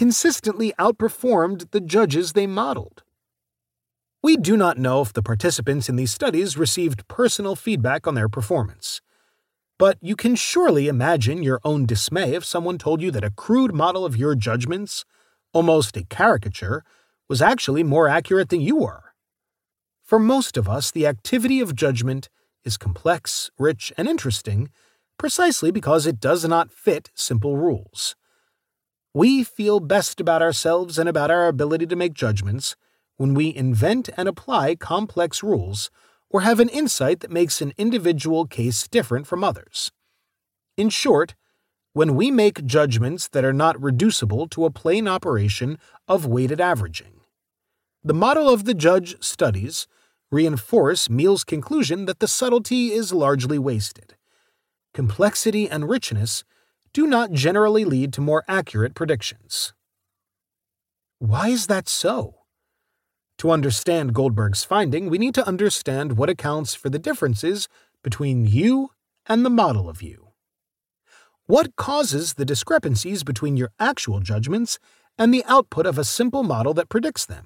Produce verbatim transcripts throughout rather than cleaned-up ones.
consistently outperformed the judges they modeled. We do not know if the participants in these studies received personal feedback on their performance. But you can surely imagine your own dismay if someone told you that a crude model of your judgments, almost a caricature, was actually more accurate than you were. For most of us, the activity of judgment is complex, rich, and interesting precisely because it does not fit simple rules. We feel best about ourselves and about our ability to make judgments when we invent and apply complex rules or have an insight that makes an individual case different from others. In short, when we make judgments that are not reducible to a plain operation of weighted averaging. The model of the judge studies reinforce Meal's conclusion that the subtlety is largely wasted. Complexity and richness do not generally lead to more accurate predictions. Why is that so? To understand Goldberg's finding, we need to understand what accounts for the differences between you and the model of you. What causes the discrepancies between your actual judgments and the output of a simple model that predicts them?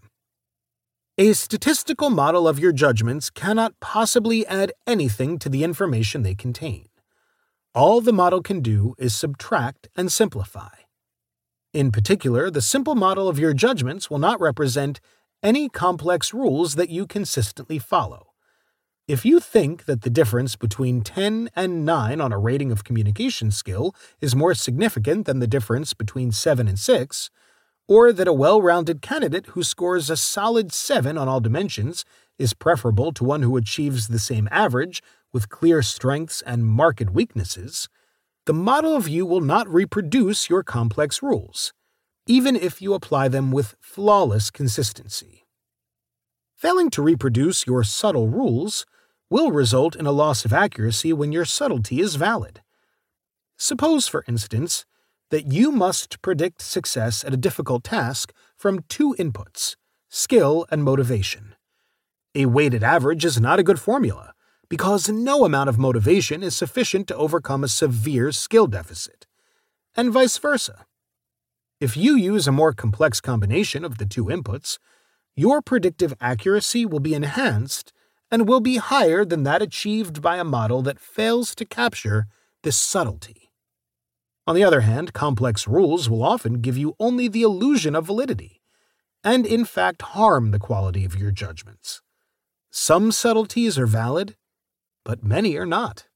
A statistical model of your judgments cannot possibly add anything to the information they contain. All the model can do is subtract and simplify. In particular, the simple model of your judgments will not represent any complex rules that you consistently follow. If you think that the difference between ten and nine on a rating of communication skill is more significant than the difference between seven and six, or that a well-rounded candidate who scores a solid seven on all dimensions is preferable to one who achieves the same average with clear strengths and marked weaknesses, the model of you will not reproduce your complex rules, even if you apply them with flawless consistency. Failing to reproduce your subtle rules will result in a loss of accuracy when your subtlety is valid. Suppose, for instance, that you must predict success at a difficult task from two inputs, skill and motivation. A weighted average is not a good formula, because no amount of motivation is sufficient to overcome a severe skill deficit, and vice versa. If you use a more complex combination of the two inputs, your predictive accuracy will be enhanced and will be higher than that achieved by a model that fails to capture this subtlety. On the other hand, complex rules will often give you only the illusion of validity, and in fact harm the quality of your judgments. Some subtleties are valid, but many are not.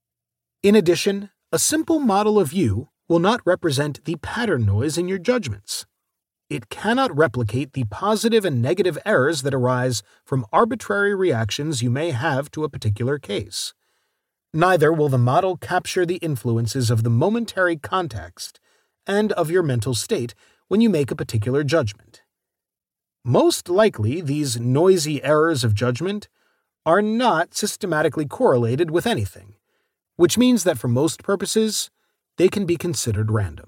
In addition, a simple model of you will not represent the pattern noise in your judgments. It cannot replicate the positive and negative errors that arise from arbitrary reactions you may have to a particular case. Neither will the model capture the influences of the momentary context and of your mental state when you make a particular judgment. Most likely, these noisy errors of judgment are not systematically correlated with anything, which means that for most purposes, they can be considered random.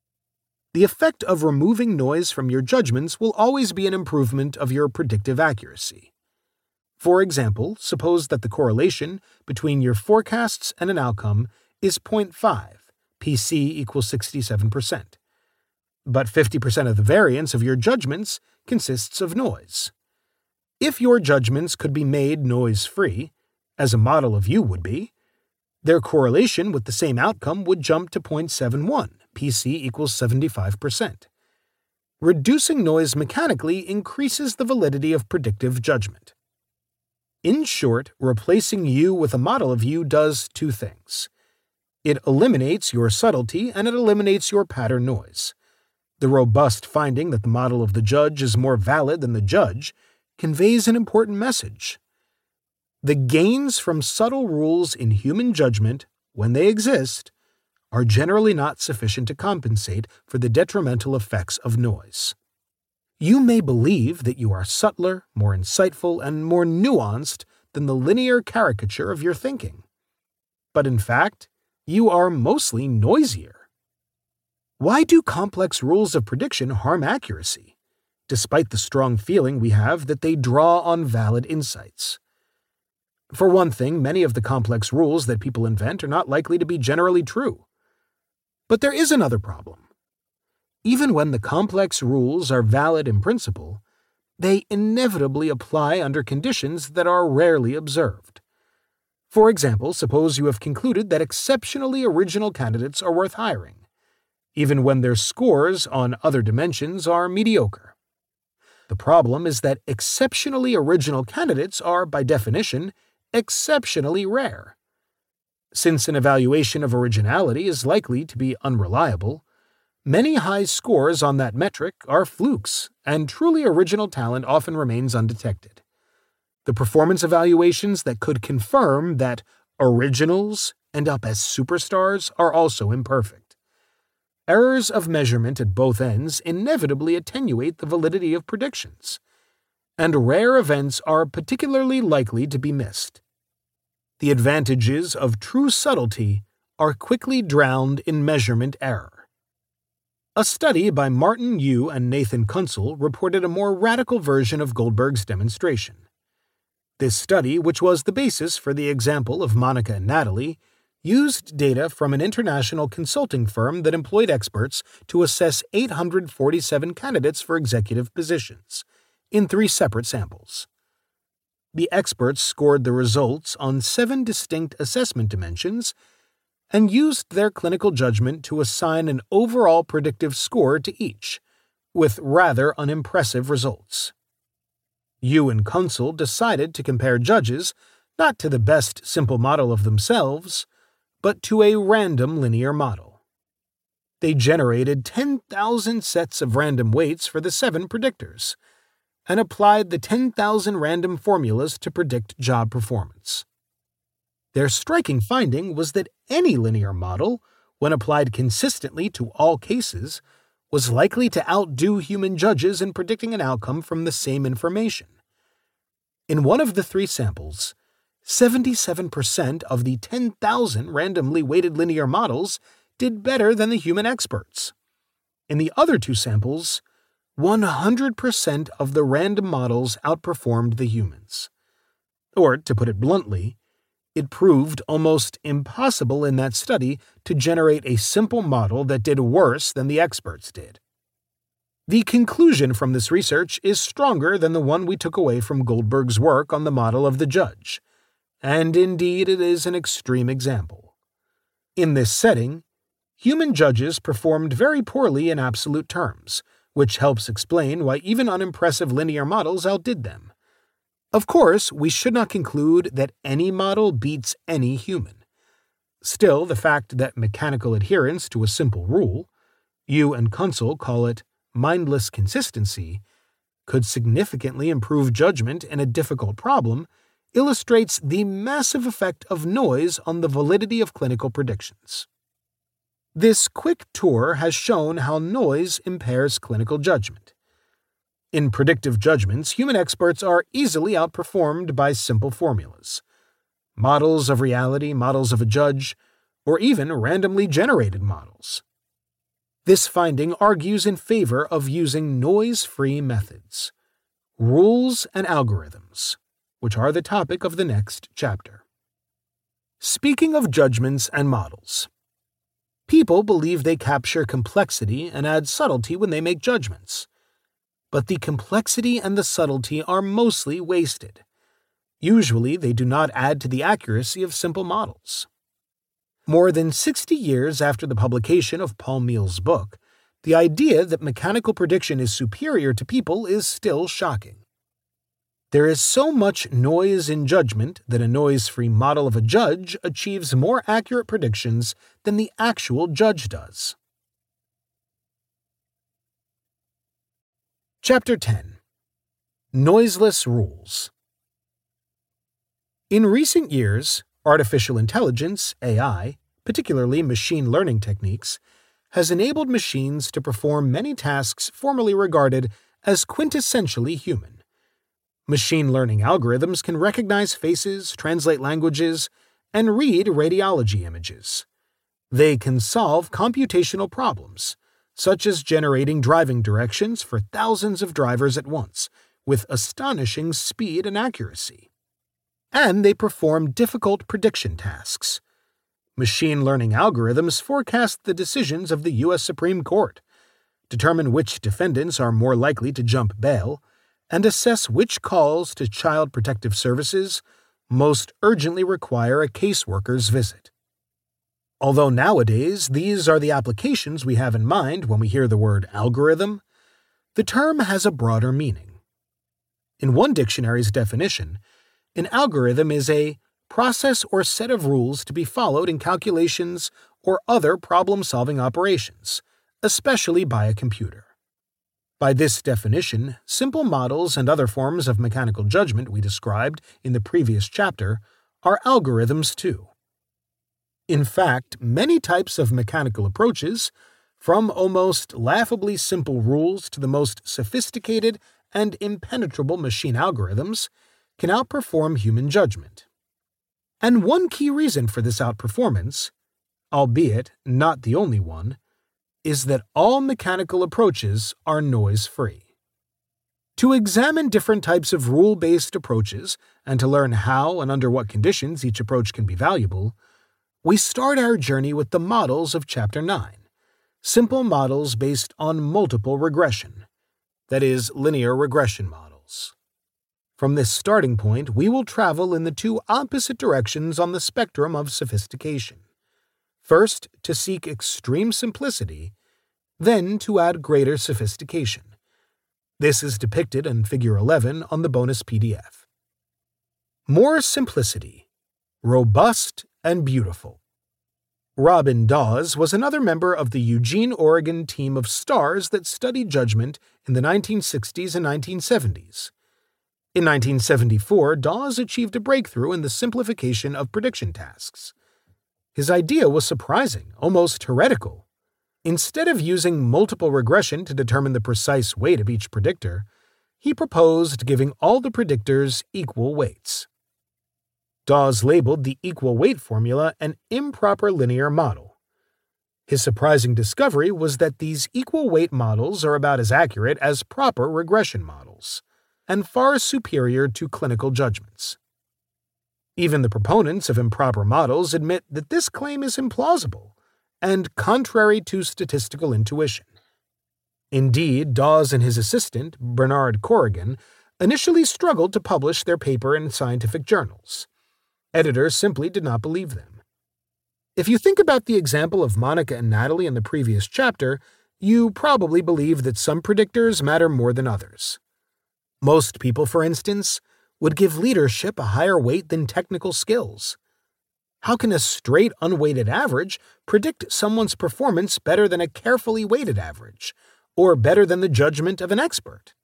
The effect of removing noise from your judgments will always be an improvement of your predictive accuracy. For example, suppose that the correlation between your forecasts and an outcome is zero point five, P C equals sixty-seven percent. But fifty percent of the variance of your judgments consists of noise. If your judgments could be made noise-free, as a model of you would be, their correlation with the same outcome would jump to zero point seven one, P C equals seventy-five percent. Reducing noise mechanically increases the validity of predictive judgment. In short, replacing you with a model of you does two things. It eliminates your subtlety and it eliminates your pattern noise. The robust finding that the model of the judge is more valid than the judge conveys an important message. The gains from subtle rules in human judgment, when they exist, are generally not sufficient to compensate for the detrimental effects of noise. You may believe that you are subtler, more insightful, and more nuanced than the linear caricature of your thinking. But in fact, you are mostly noisier. Why do complex rules of prediction harm accuracy, despite the strong feeling we have that they draw on valid insights? For one thing, many of the complex rules that people invent are not likely to be generally true. But there is another problem. Even when the complex rules are valid in principle, they inevitably apply under conditions that are rarely observed. For example, suppose you have concluded that exceptionally original candidates are worth hiring, even when their scores on other dimensions are mediocre. The problem is that exceptionally original candidates are, by definition, exceptionally rare. Since an evaluation of originality is likely to be unreliable, many high scores on that metric are flukes, and truly original talent often remains undetected. The performance evaluations that could confirm that originals end up as superstars are also imperfect. Errors of measurement at both ends inevitably attenuate the validity of predictions, and rare events are particularly likely to be missed. The advantages of true subtlety are quickly drowned in measurement error. A study by Martin Yu and Nathan Kunzel reported a more radical version of Goldberg's demonstration. This study, which was the basis for the example of Monica and Natalie, used data from an international consulting firm that employed experts to assess eight hundred forty-seven candidates for executive positions, in three separate samples. The experts scored the results on seven distinct assessment dimensions and used their clinical judgment to assign an overall predictive score to each, with rather unimpressive results. Yu and Kunzel decided to compare judges not to the best simple model of themselves, but to a random linear model. They generated ten thousand sets of random weights for the seven predictors, and applied the ten thousand random formulas to predict job performance. Their striking finding was that any linear model, when applied consistently to all cases, was likely to outdo human judges in predicting an outcome from the same information. In one of the three samples, seventy-seven percent of the ten thousand randomly weighted linear models did better than the human experts. In the other two samples, one hundred percent of the random models outperformed the humans. Or, to put it bluntly, it proved almost impossible in that study to generate a simple model that did worse than the experts did. The conclusion from this research is stronger than the one we took away from Goldberg's work on the model of the judge, and indeed it is an extreme example. In this setting, human judges performed very poorly in absolute terms, which helps explain why even unimpressive linear models outdid them. Of course, we should not conclude that any model beats any human. Still, the fact that mechanical adherence to a simple rule, Yu and Kunzel call it mindless consistency, could significantly improve judgment in a difficult problem illustrates the massive effect of noise on the validity of clinical predictions. This quick tour has shown how noise impairs clinical judgment. In predictive judgments, human experts are easily outperformed by simple formulas. Models of reality, models of a judge, or even randomly generated models. This finding argues in favor of using noise-free methods, rules and algorithms, which are the topic of the next chapter. Speaking of judgments and models, people believe they capture complexity and add subtlety when they make judgments. But the complexity and the subtlety are mostly wasted. Usually, they do not add to the accuracy of simple models. More than sixty years after the publication of Paul Meehl's book, the idea that mechanical prediction is superior to people is still shocking. There is so much noise in judgment that a noise-free model of a judge achieves more accurate predictions than the actual judge does. Chapter ten. Noiseless Rules. In recent years, artificial intelligence, A I, particularly machine learning techniques, has enabled machines to perform many tasks formerly regarded as quintessentially human. Machine learning algorithms can recognize faces, translate languages, and read radiology images. They can solve computational problems, such as generating driving directions for thousands of drivers at once, with astonishing speed and accuracy. And they perform difficult prediction tasks. Machine learning algorithms forecast the decisions of the U S Supreme Court, determine which defendants are more likely to jump bail, and assess which calls to Child Protective Services most urgently require a caseworker's visit. Although nowadays these are the applications we have in mind when we hear the word algorithm, the term has a broader meaning. In one dictionary's definition, an algorithm is a process or set of rules to be followed in calculations or other problem-solving operations, especially by a computer. By this definition, simple models and other forms of mechanical judgment we described in the previous chapter are algorithms too. In fact, many types of mechanical approaches, from almost laughably simple rules to the most sophisticated and impenetrable machine algorithms, can outperform human judgment. And one key reason for this outperformance, albeit not the only one, is that all mechanical approaches are noise-free. To examine different types of rule-based approaches and to learn how and under what conditions each approach can be valuable, we start our journey with the models of Chapter nine, simple models based on multiple regression, that is, linear regression models. From this starting point, we will travel in the two opposite directions on the spectrum of sophistication. First, to seek extreme simplicity, then to add greater sophistication. This is depicted in Figure eleven on the bonus P D F. More simplicity, robust and beautiful. Robin Dawes was another member of the Eugene, Oregon team of stars that studied judgment in the nineteen sixties and nineteen seventies. In nineteen seventy-four, Dawes achieved a breakthrough in the simplification of prediction tasks. His idea was surprising, almost heretical. Instead of using multiple regression to determine the precise weight of each predictor, he proposed giving all the predictors equal weights. Dawes labeled the equal weight formula an improper linear model. His surprising discovery was that these equal weight models are about as accurate as proper regression models, and far superior to clinical judgments. Even the proponents of improper models admit that this claim is implausible and contrary to statistical intuition. Indeed, Dawes and his assistant, Bernard Corrigan, initially struggled to publish their paper in scientific journals. Editors simply did not believe them. If you think about the example of Monica and Natalie in the previous chapter, you probably believe that some predictors matter more than others. Most people, for instance, would give leadership a higher weight than technical skills. How can a straight unweighted average predict someone's performance better than a carefully weighted average, or better than the judgment of an expert?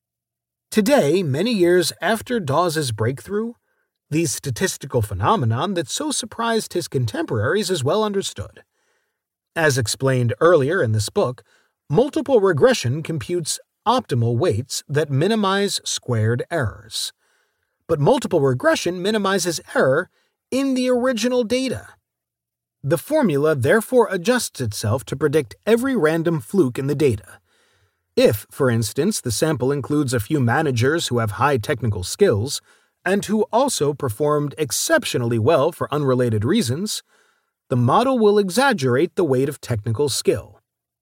Today, many years after Dawes's breakthrough, the statistical phenomenon that so surprised his contemporaries is well understood. As explained earlier in this book, multiple regression computes optimal weights that minimize squared errors. But multiple regression minimizes error in the original data. The formula therefore adjusts itself to predict every random fluke in the data. If, for instance, the sample includes a few managers who have high technical skills and who also performed exceptionally well for unrelated reasons, the model will exaggerate the weight of technical skill.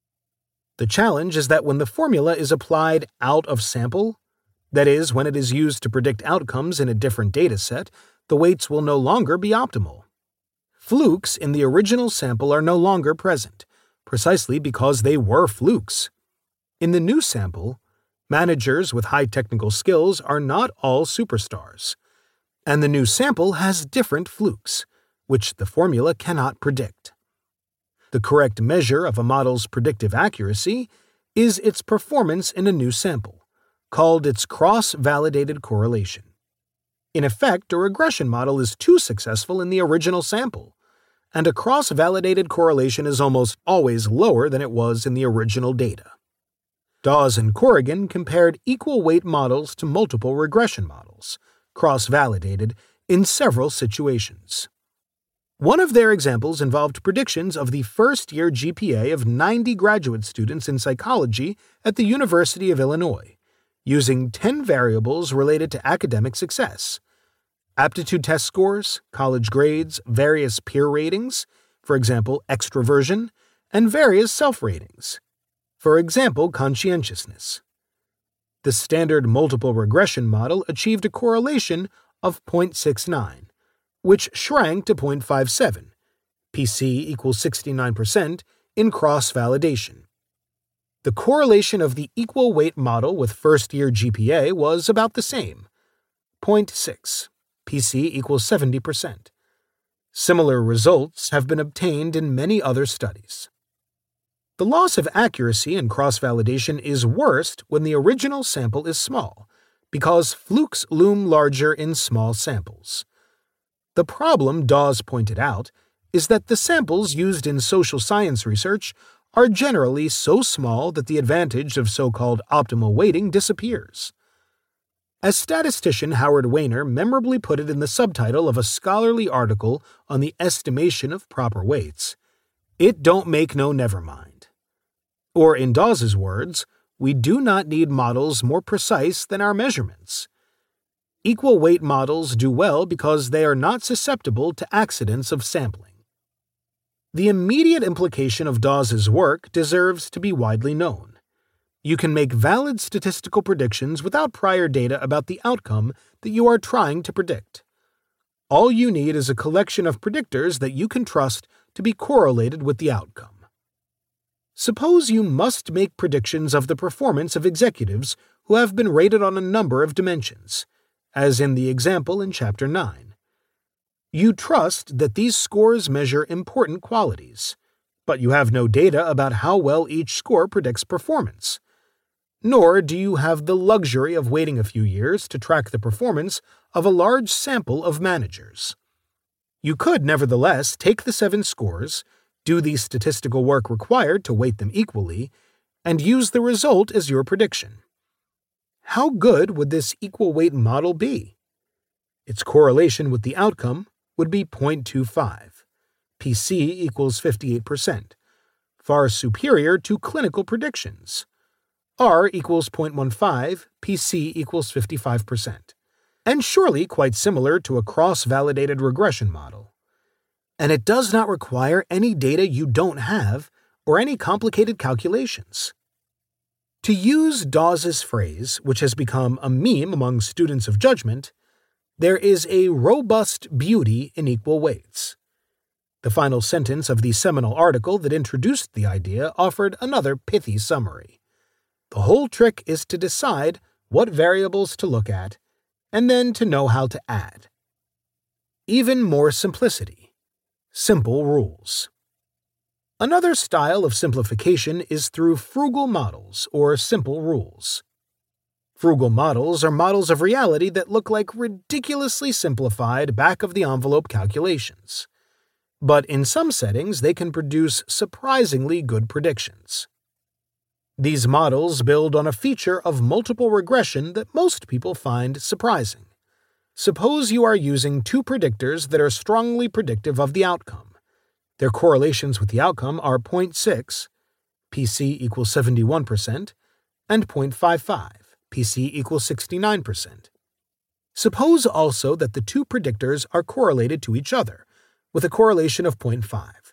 The challenge is that when the formula is applied out of sample, that is, when it is used to predict outcomes in a different data set, the weights will no longer be optimal. Flukes in the original sample are no longer present, precisely because they were flukes. In the new sample, managers with high technical skills are not all superstars, and the new sample has different flukes, which the formula cannot predict. The correct measure of a model's predictive accuracy is its performance in a new sample, called its cross-validated correlation. In effect, a regression model is too successful in the original sample, and a cross-validated correlation is almost always lower than it was in the original data. Dawes and Corrigan compared equal weight models to multiple regression models, cross-validated, in several situations. One of their examples involved predictions of the first-year G P A of ninety graduate students in psychology at the University of Illinois, using ten variables related to academic success: aptitude test scores, college grades, various peer ratings, for example, extroversion, and various self-ratings. For example, conscientiousness. The standard multiple regression model achieved a correlation of zero point six nine, which shrank to zero point five seven, P C equals sixty-nine percent, in cross-validation. The correlation of the equal weight model with first-year G P A was about the same, zero point six, P C equals seventy percent. Similar results have been obtained in many other studies. The loss of accuracy in cross-validation is worst when the original sample is small, because flukes loom larger in small samples. The problem Dawes pointed out is that the samples used in social science research are generally so small that the advantage of so-called optimal weighting disappears. As statistician Howard Weiner memorably put it in the subtitle of a scholarly article on the estimation of proper weights, "It don't make no never mind." Or in Dawes's words, we do not need models more precise than our measurements. Equal weight models do well because they are not susceptible to accidents of sampling. The immediate implication of Dawes's work deserves to be widely known. You can make valid statistical predictions without prior data about the outcome that you are trying to predict. All you need is a collection of predictors that you can trust to be correlated with the outcome. Suppose you must make predictions of the performance of executives who have been rated on a number of dimensions, as in the example in Chapter nine. You trust that these scores measure important qualities, but you have no data about how well each score predicts performance. Nor do you have the luxury of waiting a few years to track the performance of a large sample of managers. You could, nevertheless, take the seven scores, do the statistical work required to weight them equally, and use the result as your prediction. How good would this equal weight model be? Its correlation with the outcome would be zero point two five, P C equals fifty-eight percent, far superior to clinical predictions. R equals zero point one five, P C equals fifty-five percent, and surely quite similar to a cross-validated regression model. And it does not require any data you don't have or any complicated calculations. To use Dawes's phrase, which has become a meme among students of judgment, there is a robust beauty in equal weights. The final sentence of the seminal article that introduced the idea offered another pithy summary. The whole trick is to decide what variables to look at, and then to know how to add. Even more simplicity. Simple rules. Another style of simplification is through frugal models or simple rules. Frugal models are models of reality that look like ridiculously simplified back-of-the-envelope calculations. But in some settings, they can produce surprisingly good predictions. These models build on a feature of multiple regression that most people find surprising. Suppose you are using two predictors that are strongly predictive of the outcome. Their correlations with the outcome are zero point six, P C equals seventy-one percent, and zero point five five, P C equals sixty-nine percent. Suppose also that the two predictors are correlated to each other, with a correlation of zero point five.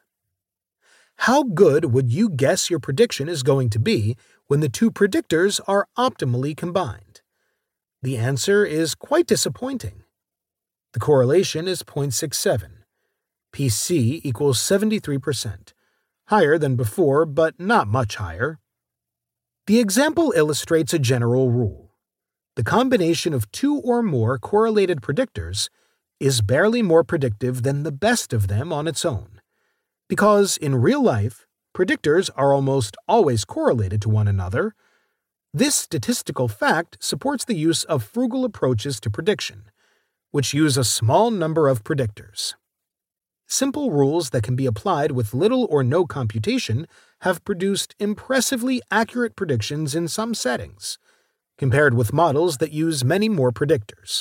How good would you guess your prediction is going to be when the two predictors are optimally combined? The answer is quite disappointing. The correlation is zero point six seven. P C equals seventy-three percent, higher than before, but not much higher. The example illustrates a general rule. The combination of two or more correlated predictors is barely more predictive than the best of them on its own, because in real life, predictors are almost always correlated to one another. This statistical fact supports the use of frugal approaches to prediction, which use a small number of predictors. Simple rules that can be applied with little or no computation have produced impressively accurate predictions in some settings, compared with models that use many more predictors.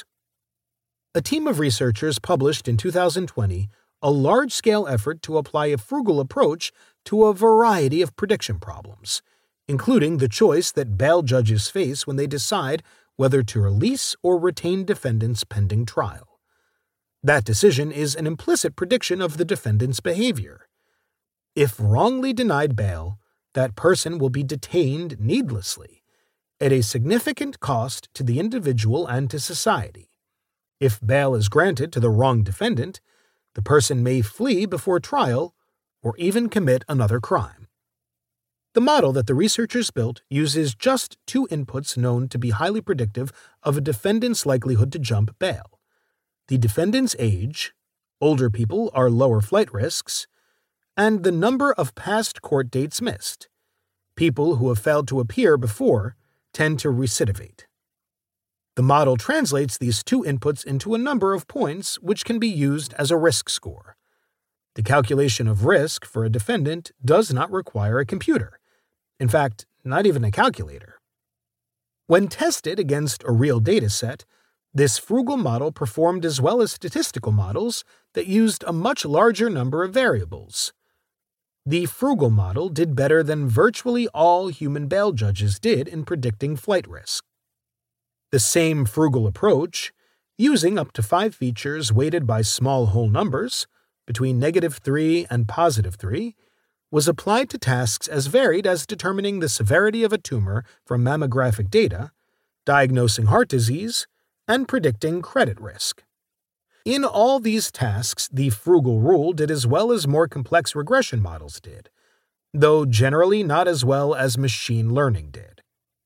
A team of researchers published in two thousand twenty a large-scale effort to apply a frugal approach to a variety of prediction problems, including the choice that bail judges face when they decide whether to release or retain defendants pending trial. That decision is an implicit prediction of the defendant's behavior. If wrongly denied bail, that person will be detained needlessly, at a significant cost to the individual and to society. If bail is granted to the wrong defendant, the person may flee before trial or even commit another crime. The model that the researchers built uses just two inputs known to be highly predictive of a defendant's likelihood to jump bail: the defendant's age, older people are lower flight risks, and the number of past court dates missed. People who have failed to appear before tend to recidivate. The model translates these two inputs into a number of points which can be used as a risk score. The calculation of risk for a defendant does not require a computer. In fact, not even a calculator. When tested against a real data set, this frugal model performed as well as statistical models that used a much larger number of variables. The frugal model did better than virtually all human bail judges did in predicting flight risk. The same frugal approach, using up to five features weighted by small whole numbers, between negative three and positive three, was applied to tasks as varied as determining the severity of a tumor from mammographic data, diagnosing heart disease, and predicting credit risk. In all these tasks, the frugal rule did as well as more complex regression models did, though generally not as well as machine learning did.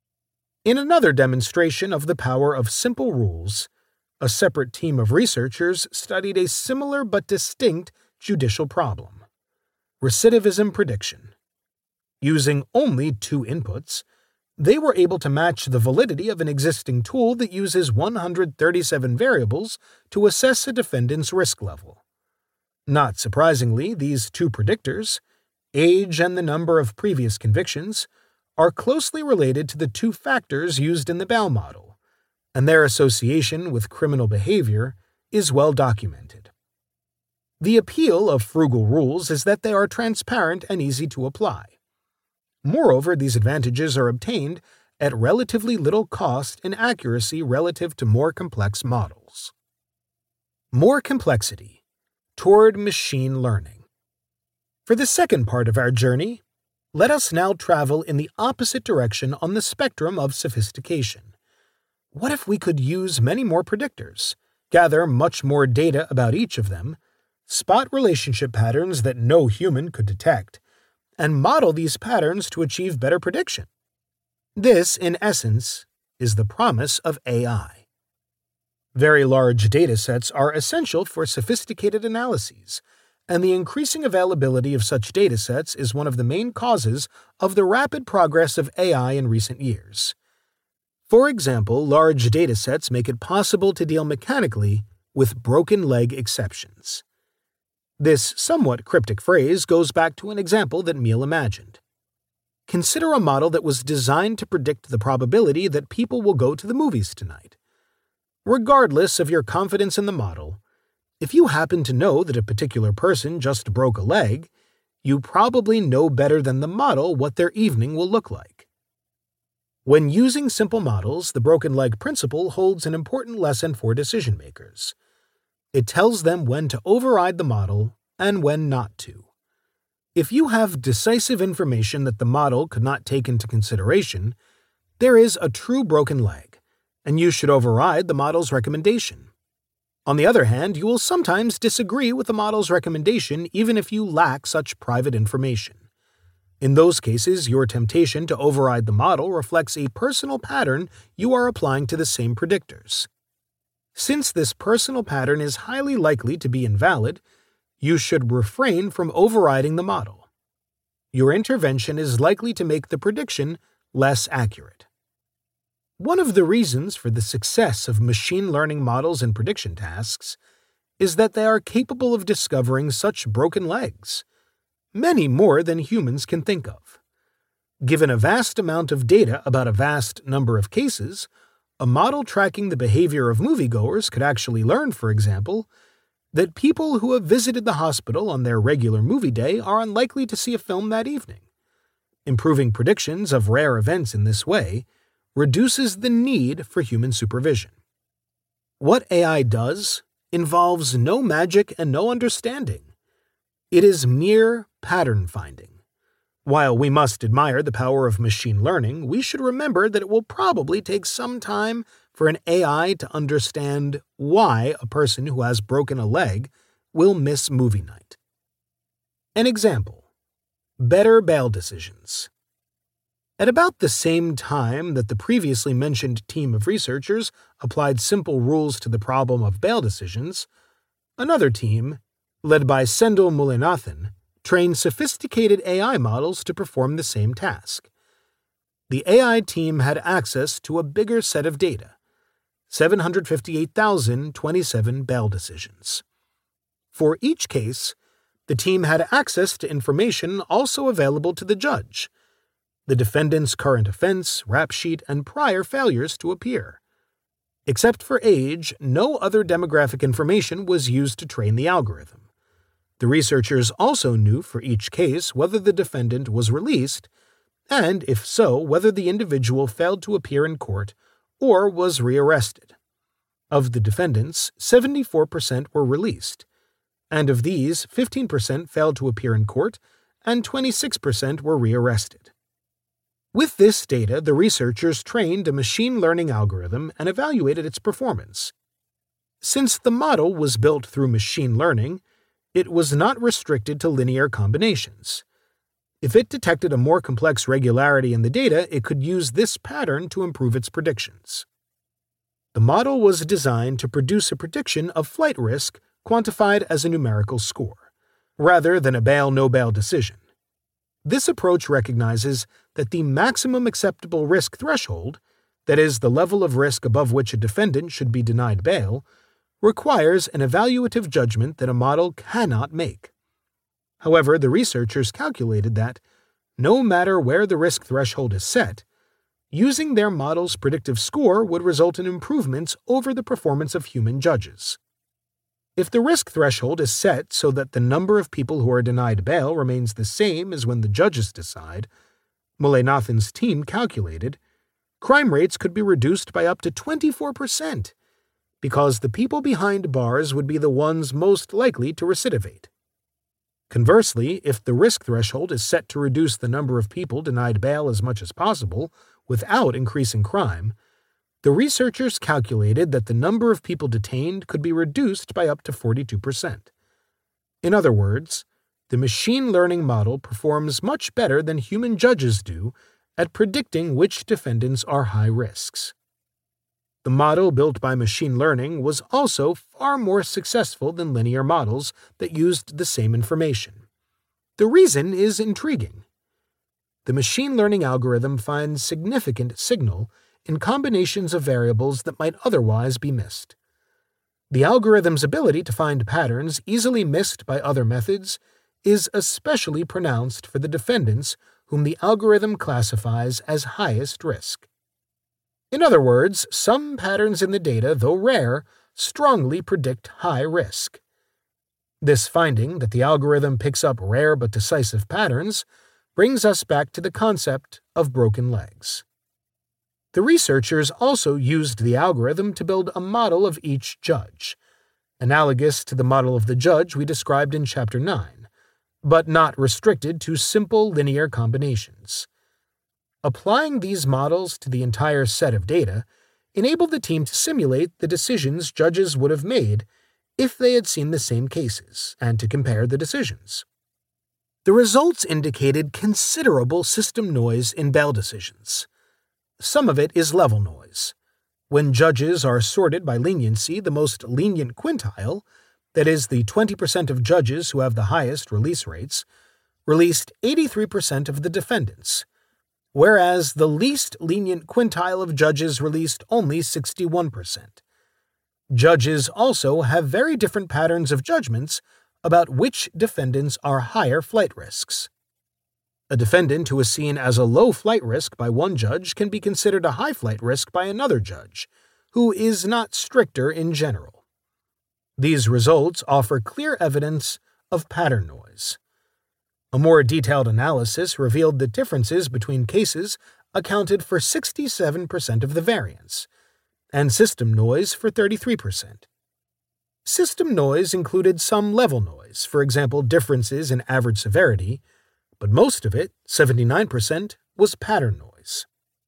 In another demonstration of the power of simple rules, a separate team of researchers studied a similar but distinct judicial problem: recidivism prediction. Using only two inputs, they were able to match the validity of an existing tool that uses one hundred thirty-seven variables to assess a defendant's risk level. Not surprisingly, these two predictors, age and the number of previous convictions, are closely related to the two factors used in the bail model, and their association with criminal behavior is well documented. The appeal of frugal rules is that they are transparent and easy to apply. Moreover, these advantages are obtained at relatively little cost and accuracy relative to more complex models. More complexity toward machine learning. For the second part of our journey, let us now travel in the opposite direction on the spectrum of sophistication. What if we could use many more predictors, gather much more data about each of them, spot relationship patterns that no human could detect, and model these patterns to achieve better prediction? This, in essence, is the promise of A I. Very large data sets are essential for sophisticated analyses, and the increasing availability of such datasets is one of the main causes of the rapid progress of A I in recent years. For example, large datasets make it possible to deal mechanically with broken leg exceptions. This somewhat cryptic phrase goes back to an example that Miel imagined. Consider a model that was designed to predict the probability that people will go to the movies tonight. Regardless of your confidence in the model, if you happen to know that a particular person just broke a leg, you probably know better than the model what their evening will look like. When using simple models, the broken leg principle holds an important lesson for decision makers. It tells them when to override the model and when not to. If you have decisive information that the model could not take into consideration, there is a true broken leg, and you should override the model's recommendation. On the other hand, you will sometimes disagree with the model's recommendation even if you lack such private information. In those cases, your temptation to override the model reflects a personal pattern you are applying to the same predictors. Since this personal pattern is highly likely to be invalid, you should refrain from overriding the model. Your intervention is likely to make the prediction less accurate. One of the reasons for the success of machine learning models in prediction tasks is that they are capable of discovering such broken legs, many more than humans can think of. Given a vast amount of data about a vast number of cases, a model tracking the behavior of moviegoers could actually learn, for example, that people who have visited the hospital on their regular movie day are unlikely to see a film that evening. Improving predictions of rare events in this way reduces the need for human supervision. What A I does involves no magic and no understanding. It is mere pattern finding. While we must admire the power of machine learning, we should remember that it will probably take some time for an A I to understand why a person who has broken a leg will miss movie night. An example: better bail decisions. At about the same time that the previously mentioned team of researchers applied simple rules to the problem of bail decisions, another team, led by Sendhil Mullainathan, trained sophisticated A I models to perform the same task. The A I team had access to a bigger set of data, seven hundred fifty-eight thousand twenty-seven bail decisions. For each case, the team had access to information also available to the judge: the defendant's current offense, rap sheet, and prior failures to appear. Except for age, no other demographic information was used to train the algorithm. The researchers also knew for each case whether the defendant was released, and, if so, whether the individual failed to appear in court or was rearrested. Of the defendants, seventy-four percent were released, and of these, fifteen percent failed to appear in court and twenty-six percent were rearrested. With this data, the researchers trained a machine learning algorithm and evaluated its performance. Since the model was built through machine learning, it was not restricted to linear combinations. If it detected a more complex regularity in the data, it could use this pattern to improve its predictions. The model was designed to produce a prediction of flight risk quantified as a numerical score, rather than a bail-no-bail decision. This approach recognizes that the maximum acceptable risk threshold, that is, the level of risk above which a defendant should be denied bail, requires an evaluative judgment that a model cannot make. However, the researchers calculated that, no matter where the risk threshold is set, using their model's predictive score would result in improvements over the performance of human judges. If the risk threshold is set so that the number of people who are denied bail remains the same as when the judges decide, Mullainathan's team calculated, crime rates could be reduced by up to twenty-four percent, because the people behind bars would be the ones most likely to recidivate. Conversely, if the risk threshold is set to reduce the number of people denied bail as much as possible without increasing crime, the researchers calculated that the number of people detained could be reduced by up to forty-two percent. In other words, the machine learning model performs much better than human judges do at predicting which defendants are high risks. The model built by machine learning was also far more successful than linear models that used the same information. The reason is intriguing. The machine learning algorithm finds significant signal in combinations of variables that might otherwise be missed. The algorithm's ability to find patterns easily missed by other methods is especially pronounced for the defendants whom the algorithm classifies as highest risk. In other words, some patterns in the data, though rare, strongly predict high risk. This finding that the algorithm picks up rare but decisive patterns brings us back to the concept of broken legs. The researchers also used the algorithm to build a model of each judge, analogous to the model of the judge we described in Chapter nine, but not restricted to simple linear combinations. Applying these models to the entire set of data enabled the team to simulate the decisions judges would have made if they had seen the same cases, and to compare the decisions. The results indicated considerable system noise in bail decisions. Some of it is level noise. When judges are sorted by leniency, the most lenient quintile, that is, the twenty percent of judges who have the highest release rates, released eighty-three percent of the defendants, whereas the least lenient quintile of judges released only sixty-one percent. Judges also have very different patterns of judgments about which defendants are higher flight risks. A defendant who is seen as a low flight risk by one judge can be considered a high flight risk by another judge, who is not stricter in general. These results offer clear evidence of pattern noise. A more detailed analysis revealed that differences between cases accounted for sixty-seven percent of the variance, and system noise for thirty-three percent. System noise included some level noise, for example differences in average severity, but most of it, seventy-nine percent, was pattern noise.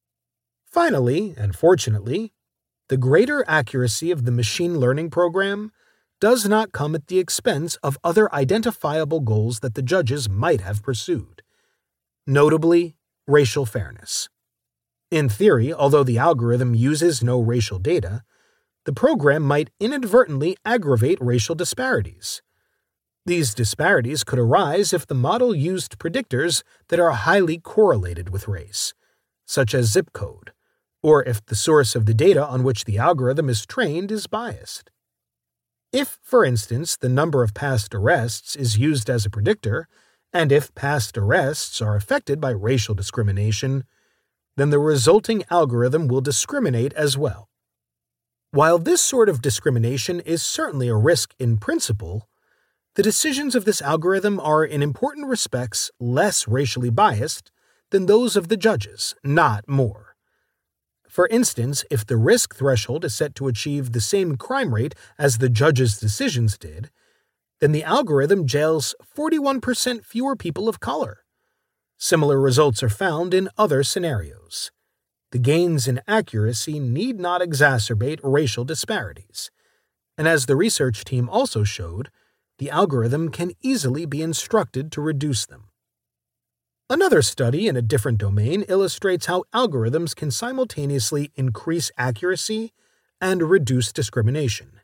Finally, and fortunately, the greater accuracy of the machine learning program does not come at the expense of other identifiable goals that the judges might have pursued, notably racial fairness. In theory, although the algorithm uses no racial data, the program might inadvertently aggravate racial disparities. These disparities could arise if the model used predictors that are highly correlated with race, such as zip code, or if the source of the data on which the algorithm is trained is biased. If, for instance, the number of past arrests is used as a predictor, and if past arrests are affected by racial discrimination, then the resulting algorithm will discriminate as well. While this sort of discrimination is certainly a risk in principle, the decisions of this algorithm are in important respects less racially biased than those of the judges, not more. For instance, if the risk threshold is set to achieve the same crime rate as the judges' decisions did, then the algorithm jails forty-one percent fewer people of color. Similar results are found in other scenarios. The gains in accuracy need not exacerbate racial disparities, and as the research team also showed, the algorithm can easily be instructed to reduce them. Another study in a different domain illustrates how algorithms can simultaneously increase accuracy and reduce discrimination.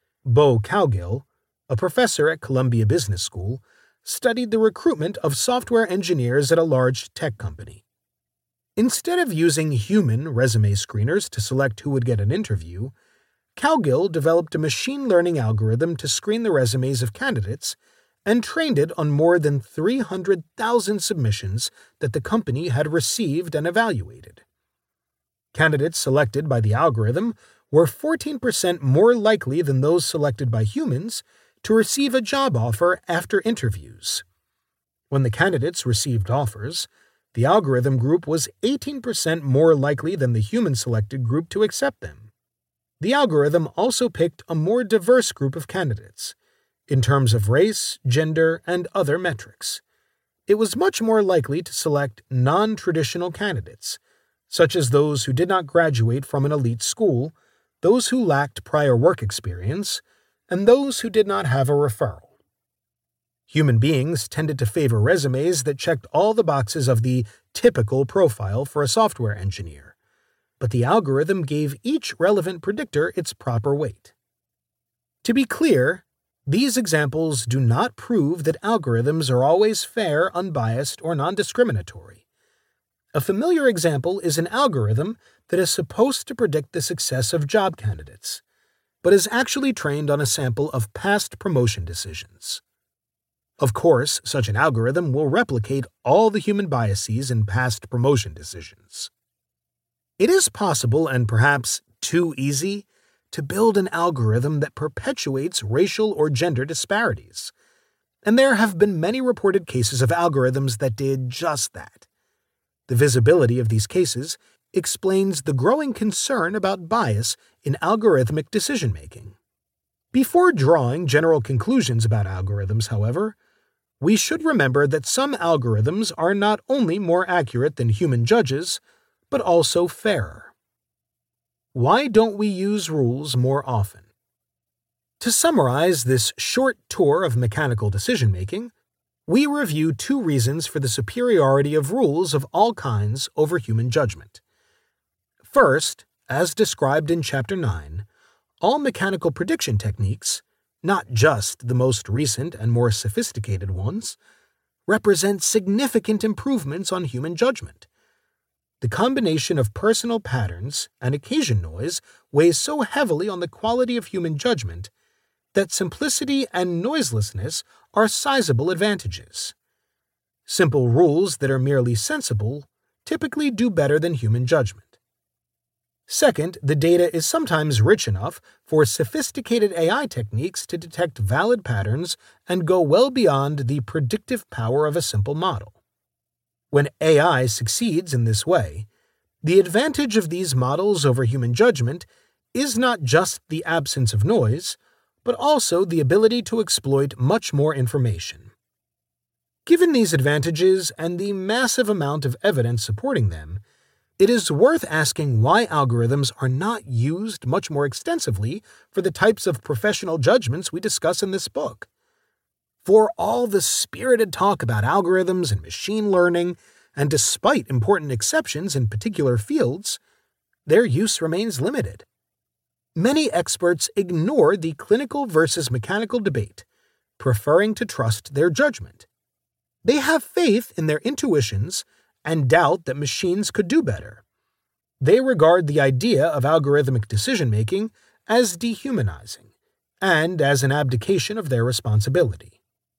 Bo Cowgill, a professor at Columbia Business School, studied the recruitment of software engineers at a large tech company. Instead of using human resume screeners to select who would get an interview, Cowgill developed a machine learning algorithm to screen the resumes of candidates and trained it on more than three hundred thousand submissions that the company had received and evaluated. Candidates selected by the algorithm were fourteen percent more likely than those selected by humans to receive a job offer after interviews. When the candidates received offers, the algorithm group was eighteen percent more likely than the human-selected group to accept them. The algorithm also picked a more diverse group of candidates, in terms of race, gender, and other metrics. It was much more likely to select non-traditional candidates, such as those who did not graduate from an elite school, those who lacked prior work experience, and those who did not have a referral. Human beings tended to favor resumes that checked all the boxes of the typical profile for a software engineer, but the algorithm gave each relevant predictor its proper weight. To be clear, these examples do not prove that algorithms are always fair, unbiased, or non-discriminatory. A familiar example is an algorithm that is supposed to predict the success of job candidates, but is actually trained on a sample of past promotion decisions. Of course, such an algorithm will replicate all the human biases in past promotion decisions. It is possible, and perhaps too easy, to build an algorithm that perpetuates racial or gender disparities, and there have been many reported cases of algorithms that did just that. The visibility of these cases explains the growing concern about bias in algorithmic decision-making. Before drawing general conclusions about algorithms, however, we should remember that some algorithms are not only more accurate than human judges, but also fairer. Why don't we use rules more often? To summarize this short tour of mechanical decision-making, we review two reasons for the superiority of rules of all kinds over human judgment. First, as described in Chapter nine, all mechanical prediction techniques, not just the most recent and more sophisticated ones, represent significant improvements on human judgment. The combination of personal patterns and occasion noise weighs so heavily on the quality of human judgment that simplicity and noiselessness are sizable advantages. Simple rules that are merely sensible typically do better than human judgment. Second, the data is sometimes rich enough for sophisticated A I techniques to detect valid patterns and go well beyond the predictive power of a simple model. When A I succeeds in this way, the advantage of these models over human judgment is not just the absence of noise, but also the ability to exploit much more information. Given these advantages and the massive amount of evidence supporting them, it is worth asking why algorithms are not used much more extensively for the types of professional judgments we discuss in this book. For all the spirited talk about algorithms and machine learning, and despite important exceptions in particular fields, their use remains limited. Many experts ignore the clinical versus mechanical debate, preferring to trust their judgment. They have faith in their intuitions and doubt that machines could do better. They regard the idea of algorithmic decision-making as dehumanizing and as an abdication of their responsibility.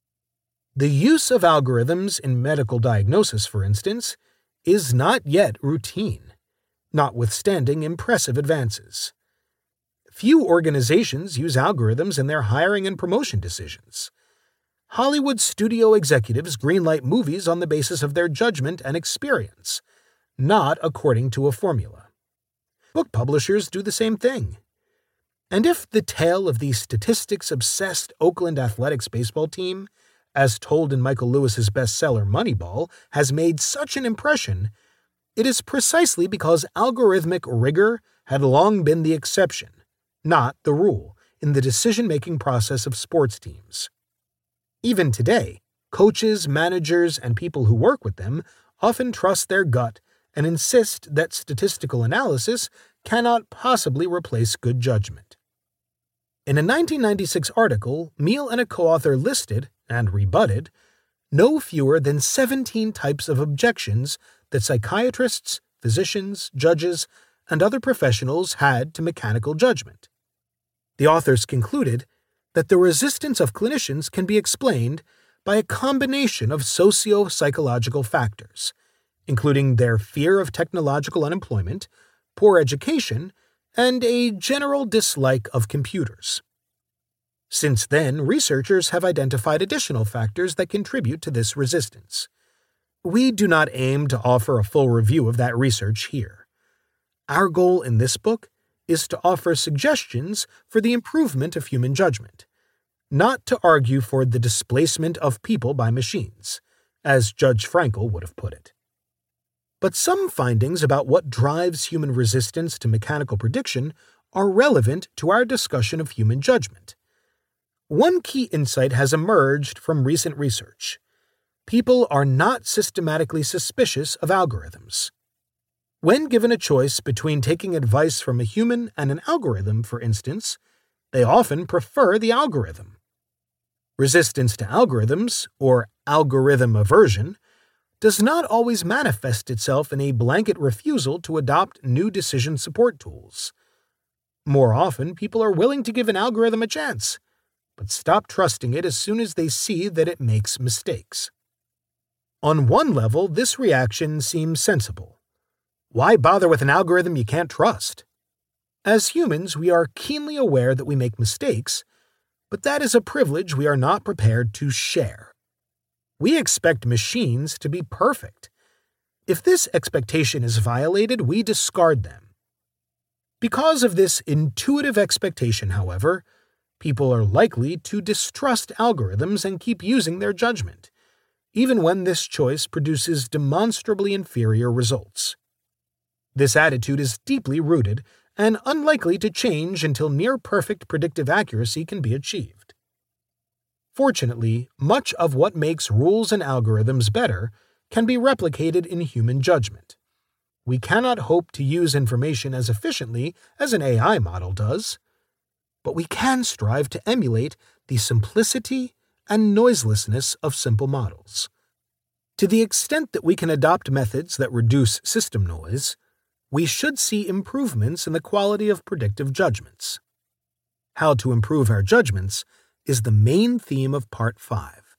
The use of algorithms in medical diagnosis, for instance, is not yet routine, notwithstanding impressive advances. Few organizations use algorithms in their hiring and promotion decisions. Hollywood studio executives greenlight movies on the basis of their judgment and experience, not according to a formula. Book publishers do the same thing. And if the tale of the statistics-obsessed Oakland Athletics baseball team, as told in Michael Lewis's bestseller Moneyball, has made such an impression, it is precisely because algorithmic rigor had long been the exception, not the rule, in the decision-making process of sports teams. Even today, coaches, managers, and people who work with them often trust their gut and insist that statistical analysis cannot possibly replace good judgment. In a nineteen ninety-six article, Meehl and a co-author listed, and rebutted, no fewer than seventeen types of objections that psychiatrists, physicians, judges, and other professionals had to mechanical judgment. The authors concluded that the resistance of clinicians can be explained by a combination of socio-psychological factors, including their fear of technological unemployment, poor education, and a general dislike of computers. Since then, researchers have identified additional factors that contribute to this resistance. We do not aim to offer a full review of that research here. Our goal in this book is to offer suggestions for the improvement of human judgment, not to argue for the displacement of people by machines, as Judge Frankel would have put it. But some findings about what drives human resistance to mechanical prediction are relevant to our discussion of human judgment. One key insight has emerged from recent research. People are not systematically suspicious of algorithms. When given a choice between taking advice from a human and an algorithm, for instance, they often prefer the algorithm. Resistance to algorithms, or algorithm aversion, does not always manifest itself in a blanket refusal to adopt new decision support tools. More often, people are willing to give an algorithm a chance, but stop trusting it as soon as they see that it makes mistakes. On one level, this reaction seems sensible. Why bother with an algorithm you can't trust? As humans, we are keenly aware that we make mistakes, but that is a privilege we are not prepared to share. We expect machines to be perfect. If this expectation is violated, we discard them. Because of this intuitive expectation, however, people are likely to distrust algorithms and keep using their judgment, even when this choice produces demonstrably inferior results. This attitude is deeply rooted and unlikely to change until near-perfect predictive accuracy can be achieved. Fortunately, much of what makes rules and algorithms better can be replicated in human judgment. We cannot hope to use information as efficiently as an A I model does, but we can strive to emulate the simplicity and noiselessness of simple models. To the extent that we can adopt methods that reduce system noise, we should see improvements in the quality of predictive judgments. How to improve our judgments is the main theme of Part five.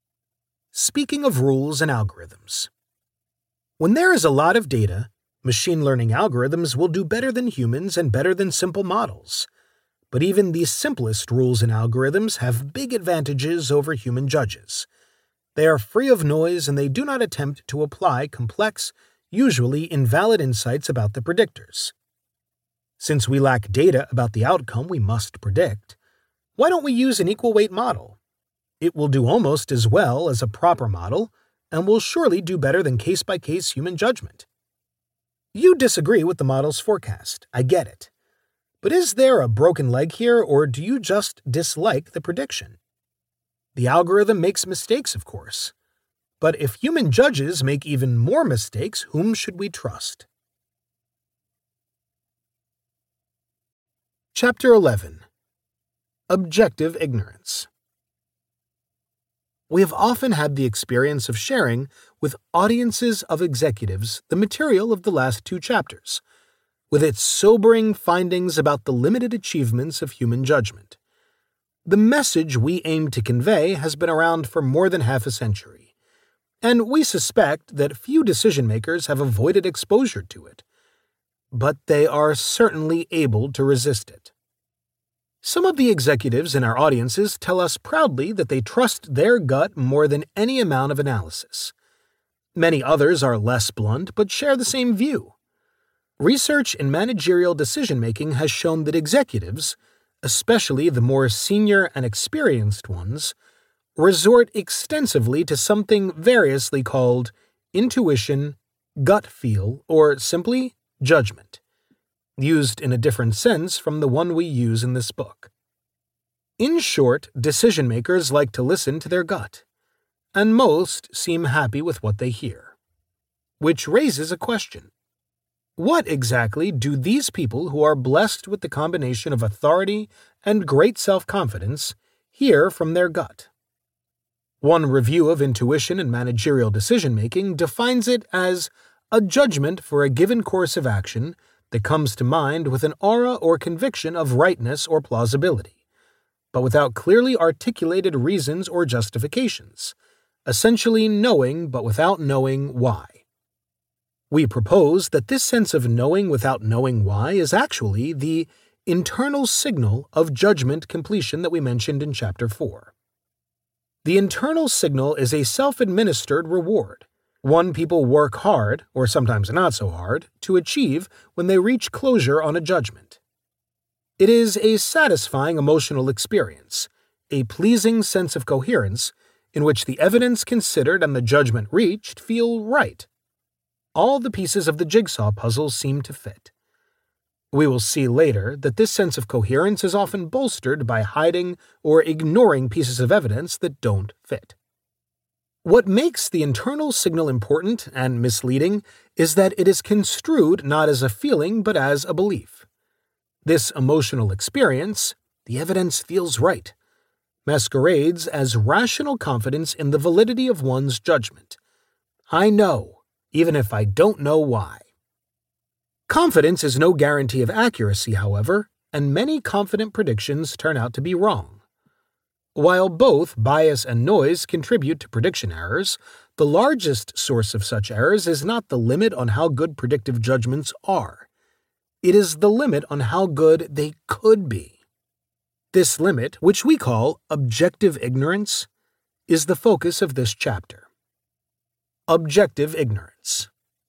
Speaking of rules and algorithms. When there is a lot of data, machine learning algorithms will do better than humans and better than simple models. But even the simplest rules and algorithms have big advantages over human judges. They are free of noise and they do not attempt to apply complex, usually invalid insights about the predictors. Since we lack data about the outcome we must predict, why don't we use an equal weight model? It will do almost as well as a proper model, and will surely do better than case-by-case human judgment. You disagree with the model's forecast, I get it. But is there a broken leg here, or do you just dislike the prediction? The algorithm makes mistakes, of course. But if human judges make even more mistakes, whom should we trust? Chapter eleven. Objective Ignorance. We have often had the experience of sharing with audiences of executives the material of the last two chapters, with its sobering findings about the limited achievements of human judgment. The message we aim to convey has been around for more than half a century, and we suspect that few decision-makers have avoided exposure to it, but they are certainly able to resist it. Some of the executives in our audiences tell us proudly that they trust their gut more than any amount of analysis. Many others are less blunt but share the same view. Research in managerial decision-making has shown that executives, especially the more senior and experienced ones, resort extensively to something variously called intuition, gut feel, or simply judgment, used in a different sense from the one we use in this book. In short, decision-makers like to listen to their gut, and most seem happy with what they hear. Which raises a question. What exactly do these people who are blessed with the combination of authority and great self-confidence hear from their gut? One review of intuition and managerial decision-making defines it as a judgment for a given course of action that comes to mind with an aura or conviction of rightness or plausibility, but without clearly articulated reasons or justifications, essentially knowing but without knowing why. We propose that this sense of knowing without knowing why is actually the internal signal of judgment completion that we mentioned in Chapter four. The internal signal is a self-administered reward, one people work hard, or sometimes not so hard, to achieve when they reach closure on a judgment. It is a satisfying emotional experience, a pleasing sense of coherence, in which the evidence considered and the judgment reached feel right. All the pieces of the jigsaw puzzle seem to fit. We will see later that this sense of coherence is often bolstered by hiding or ignoring pieces of evidence that don't fit. What makes the internal signal important and misleading is that it is construed not as a feeling but as a belief. This emotional experience, the evidence feels right, masquerades as rational confidence in the validity of one's judgment. I know, even if I don't know why. Confidence is no guarantee of accuracy, however, and many confident predictions turn out to be wrong. While both bias and noise contribute to prediction errors, the largest source of such errors is not the limit on how good predictive judgments are. It is the limit on how good they could be. This limit, which we call objective ignorance, is the focus of this chapter. Objective ignorance.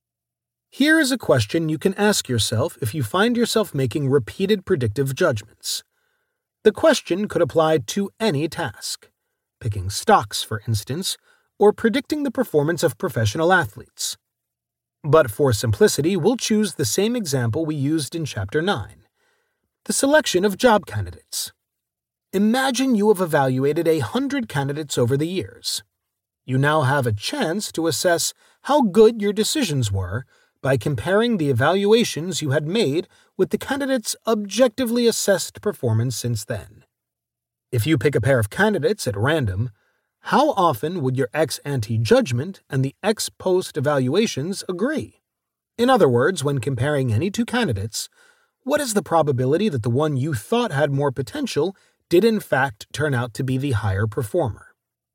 Here is a question you can ask yourself if you find yourself making repeated predictive judgments. The question could apply to any task, picking stocks, for instance, or predicting the performance of professional athletes. But for simplicity, we'll choose the same example we used in Chapter nine, the selection of job candidates. Imagine you have evaluated a hundred candidates over the years. You now have a chance to assess how good your decisions were by comparing the evaluations you had made with the candidate's objectively assessed performance since then. If you pick a pair of candidates at random, how often would your ex-ante judgment and the ex-post evaluations agree? In other words, when comparing any two candidates, what is the probability that the one you thought had more potential did in fact turn out to be the higher performer?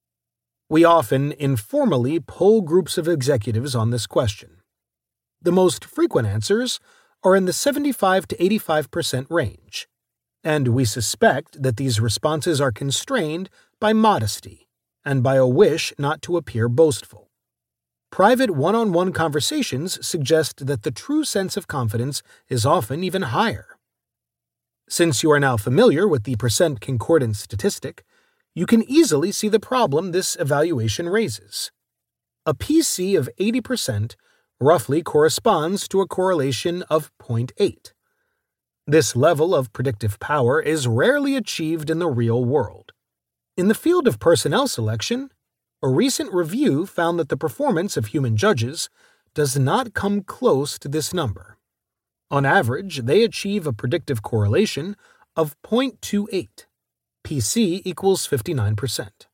We often informally poll groups of executives on this question. The most frequent answers are in the seventy-five to eighty-five percent range, and we suspect that these responses are constrained by modesty and by a wish not to appear boastful. Private one-on-one conversations suggest that the true sense of confidence is often even higher. Since you are now familiar with the percent concordance statistic, you can easily see the problem this evaluation raises. A P C of eighty percent roughly corresponds to a correlation of zero point eight. This level of predictive power is rarely achieved in the real world. In the field of personnel selection, a recent review found that the performance of human judges does not come close to this number. On average, they achieve a predictive correlation of zero point two eight. P C equals fifty-nine percent.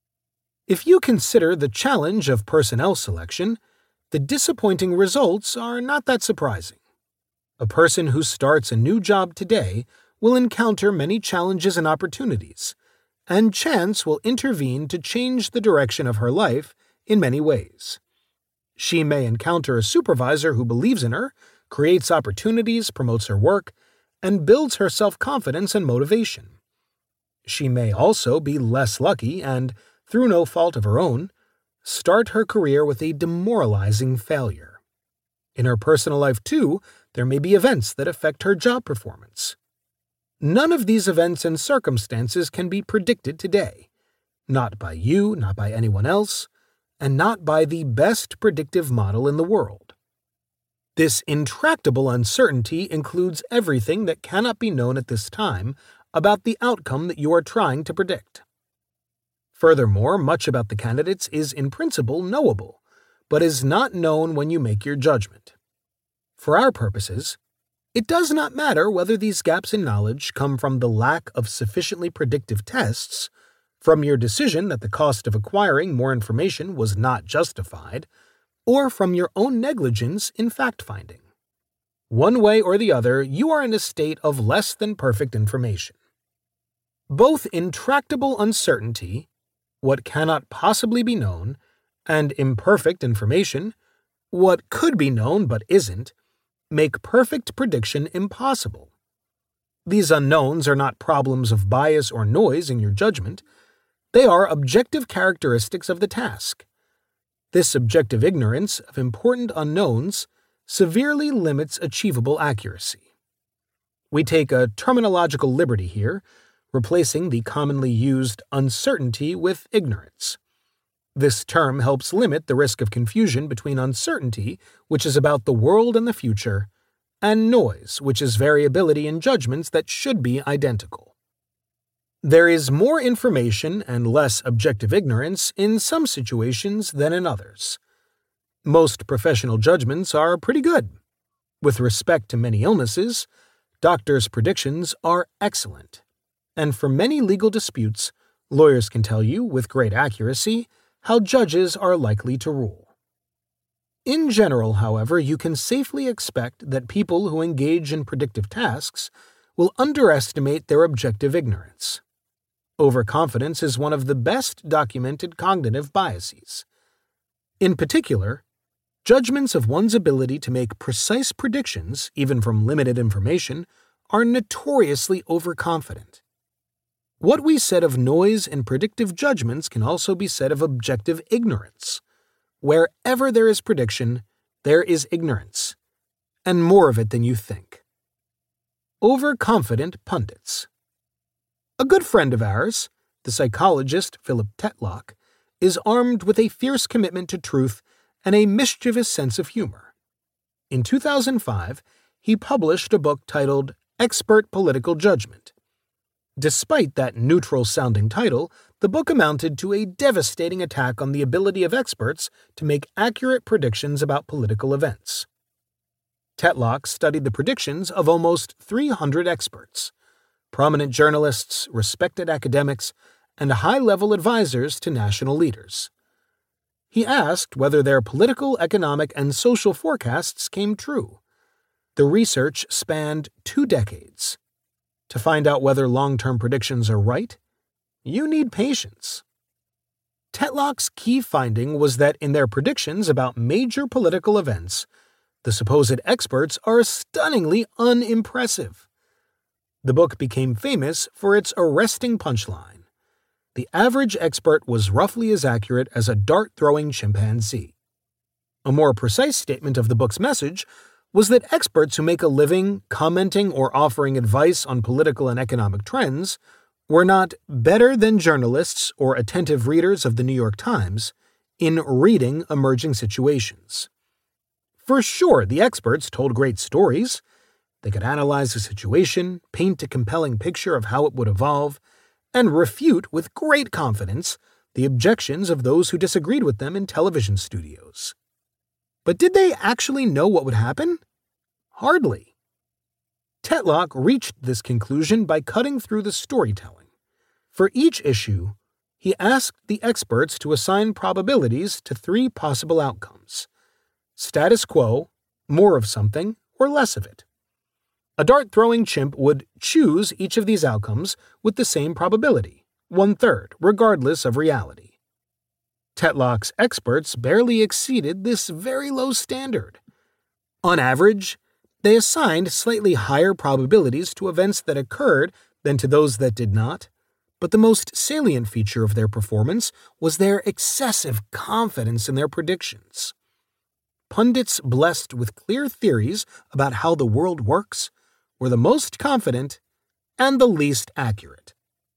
If you consider the challenge of personnel selection, the disappointing results are not that surprising. A person who starts a new job today will encounter many challenges and opportunities, and chance will intervene to change the direction of her life in many ways. She may encounter a supervisor who believes in her, creates opportunities, promotes her work, and builds her self-confidence and motivation. She may also be less lucky and, through no fault of her own, start her career with a demoralizing failure. In her personal life, too, there may be events that affect her job performance. None of these events and circumstances can be predicted today, not by you, not by anyone else, and not by the best predictive model in the world. This intractable uncertainty includes everything that cannot be known at this time about the outcome that you are trying to predict. Furthermore, much about the candidates is in principle knowable, but is not known when you make your judgment. For our purposes, it does not matter whether these gaps in knowledge come from the lack of sufficiently predictive tests, from your decision that the cost of acquiring more information was not justified, or from your own negligence in fact-finding. One way or the other, you are in a state of less than perfect information. Both intractable uncertainty, what cannot possibly be known, and imperfect information, what could be known but isn't, make perfect prediction impossible. These unknowns are not problems of bias or noise in your judgment. They are objective characteristics of the task. This subjective ignorance of important unknowns severely limits achievable accuracy. We take a terminological liberty here, replacing the commonly used uncertainty with ignorance. This term helps limit the risk of confusion between uncertainty, which is about the world and the future, and noise, which is variability in judgments that should be identical. There is more information and less objective ignorance in some situations than in others. Most professional judgments are pretty good. With respect to many illnesses, doctors' predictions are excellent. And for many legal disputes, lawyers can tell you, with great accuracy, how judges are likely to rule. In general, however, you can safely expect that people who engage in predictive tasks will underestimate their objective ignorance. Overconfidence is one of the best documented cognitive biases. In particular, judgments of one's ability to make precise predictions, even from limited information, are notoriously overconfident. What we said of noise in predictive judgments can also be said of objective ignorance. Wherever there is prediction, there is ignorance, and more of it than you think. Overconfident pundits. A good friend of ours, the psychologist Philip Tetlock, is armed with a fierce commitment to truth and a mischievous sense of humor. In two thousand five, he published a book titled Expert Political Judgment. Despite that neutral-sounding title, the book amounted to a devastating attack on the ability of experts to make accurate predictions about political events. Tetlock studied the predictions of almost three hundred experts, prominent journalists, respected academics, and high-level advisors to national leaders. He asked whether their political, economic, and social forecasts came true. The research spanned two decades. To find out whether long-term predictions are right, you need patience. Tetlock's key finding was that in their predictions about major political events, the supposed experts are stunningly unimpressive. The book became famous for its arresting punchline. The average expert was roughly as accurate as a dart-throwing chimpanzee. A more precise statement of the book's message was that experts who make a living commenting or offering advice on political and economic trends were not better than journalists or attentive readers of the New York Times in reading emerging situations. For sure, the experts told great stories. They could analyze a situation, paint a compelling picture of how it would evolve, and refute with great confidence the objections of those who disagreed with them in television studios. But did they actually know what would happen? Hardly. Tetlock reached this conclusion by cutting through the storytelling. For each issue, he asked the experts to assign probabilities to three possible outcomes: status quo, more of something, or less of it. A dart-throwing chimp would choose each of these outcomes with the same probability, one-third, regardless of reality. Tetlock's experts barely exceeded this very low standard. On average, they assigned slightly higher probabilities to events that occurred than to those that did not, but the most salient feature of their performance was their excessive confidence in their predictions. Pundits blessed with clear theories about how the world works were the most confident and the least accurate.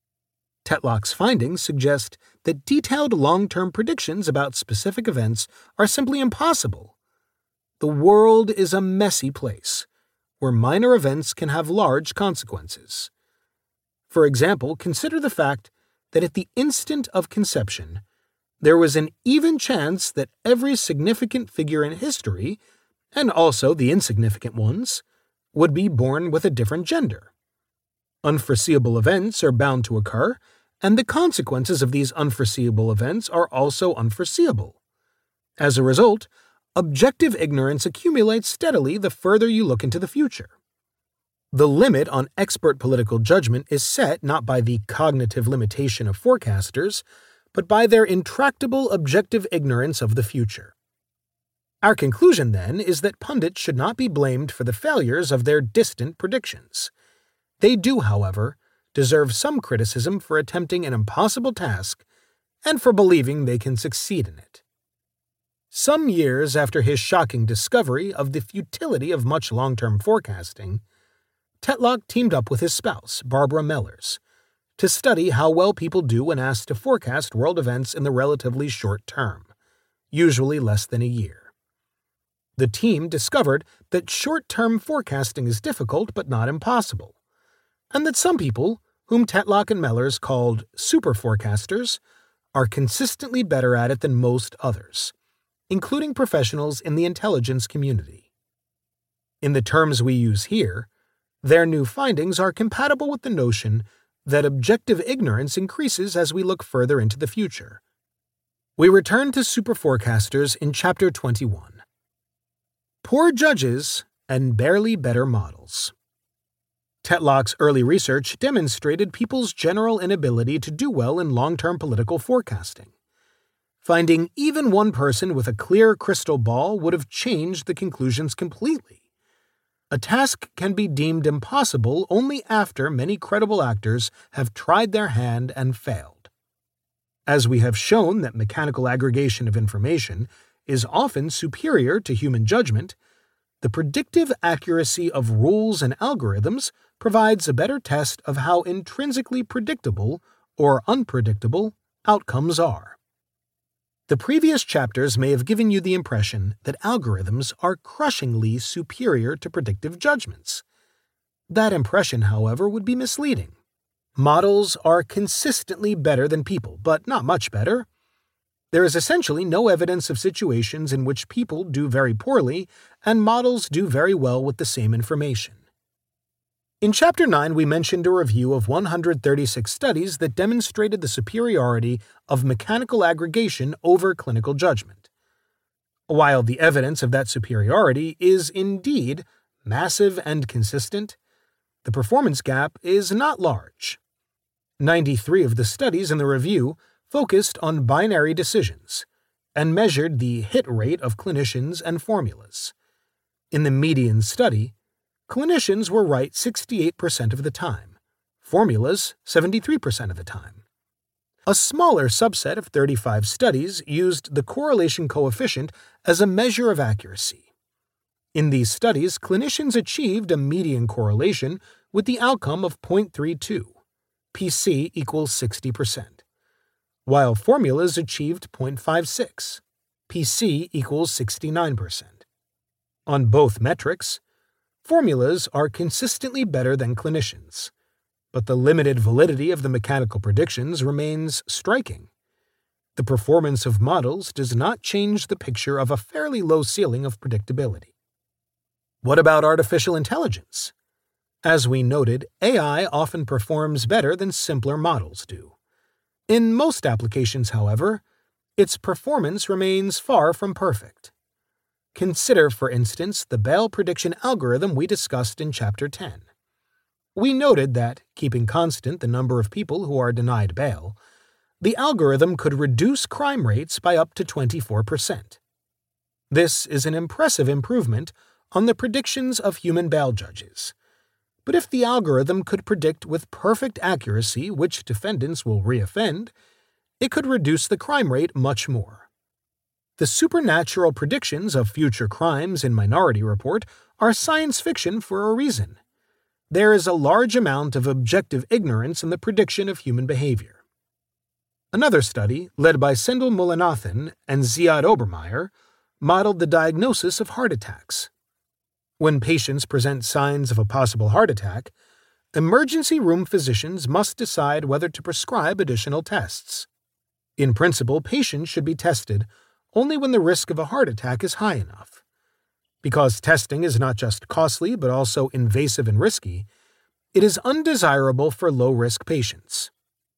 Tetlock's findings suggest that detailed long-term predictions about specific events are simply impossible. The world is a messy place, where minor events can have large consequences. For example, consider the fact that at the instant of conception, there was an even chance that every significant figure in history, and also the insignificant ones, would be born with a different gender. Unforeseeable events are bound to occur, and the consequences of these unforeseeable events are also unforeseeable. As a result, objective ignorance accumulates steadily the further you look into the future. The limit on expert political judgment is set not by the cognitive limitation of forecasters, but by their intractable objective ignorance of the future. Our conclusion, then, is that pundits should not be blamed for the failures of their distant predictions. They do, however, deserve some criticism for attempting an impossible task and for believing they can succeed in it. Some years after his shocking discovery of the futility of much long-term forecasting, Tetlock teamed up with his spouse, Barbara Mellers, to study how well people do when asked to forecast world events in the relatively short term, usually less than a year. The team discovered that short-term forecasting is difficult but not impossible, and that some people, whom Tetlock and Mellers called super forecasters, are consistently better at it than most others, including professionals in the intelligence community. In the terms we use here, their new findings are compatible with the notion that objective ignorance increases as we look further into the future. We return to super forecasters in Chapter twenty-one. Poor judges and barely better models. Tetlock's early research demonstrated people's general inability to do well in long-term political forecasting. Finding even one person with a clear crystal ball would have changed the conclusions completely. A task can be deemed impossible only after many credible actors have tried their hand and failed. As we have shown that mechanical aggregation of information is often superior to human judgment, the predictive accuracy of rules and algorithms provides a better test of how intrinsically predictable or unpredictable outcomes are. The previous chapters may have given you the impression that algorithms are crushingly superior to predictive judgments. That impression, however, would be misleading. Models are consistently better than people, but not much better. There is essentially no evidence of situations in which people do very poorly and models do very well with the same information. In Chapter nine, we mentioned a review of one hundred thirty-six studies that demonstrated the superiority of mechanical aggregation over clinical judgment. While the evidence of that superiority is indeed massive and consistent, the performance gap is not large. ninety-three of the studies in the review focused on binary decisions and measured the hit rate of clinicians and formulas. In the median study, clinicians were right sixty-eight percent of the time, formulas seventy-three percent of the time. A smaller subset of thirty-five studies used the correlation coefficient as a measure of accuracy. In these studies, clinicians achieved a median correlation with the outcome of zero point three two, P C equals sixty percent, while formulas achieved zero point five six, P C equals sixty-nine percent. On both metrics, formulas are consistently better than clinicians, but the limited validity of the mechanical predictions remains striking. The performance of models does not change the picture of a fairly low ceiling of predictability. What about artificial intelligence? As we noted, A I often performs better than simpler models do. In most applications, however, its performance remains far from perfect. Consider, for instance, the bail prediction algorithm we discussed in Chapter ten. We noted that, keeping constant the number of people who are denied bail, the algorithm could reduce crime rates by up to twenty-four percent. This is an impressive improvement on the predictions of human bail judges. But if the algorithm could predict with perfect accuracy which defendants will reoffend, it could reduce the crime rate much more. The supernatural predictions of future crimes in Minority Report are science fiction for a reason. There is a large amount of objective ignorance in the prediction of human behavior. Another study, led by Sendhil Mullainathan and Ziad Obermeyer, modeled the diagnosis of heart attacks. When patients present signs of a possible heart attack, emergency room physicians must decide whether to prescribe additional tests. In principle, patients should be tested only when the risk of a heart attack is high enough. Because testing is not just costly but also invasive and risky, it is undesirable for low-risk patients.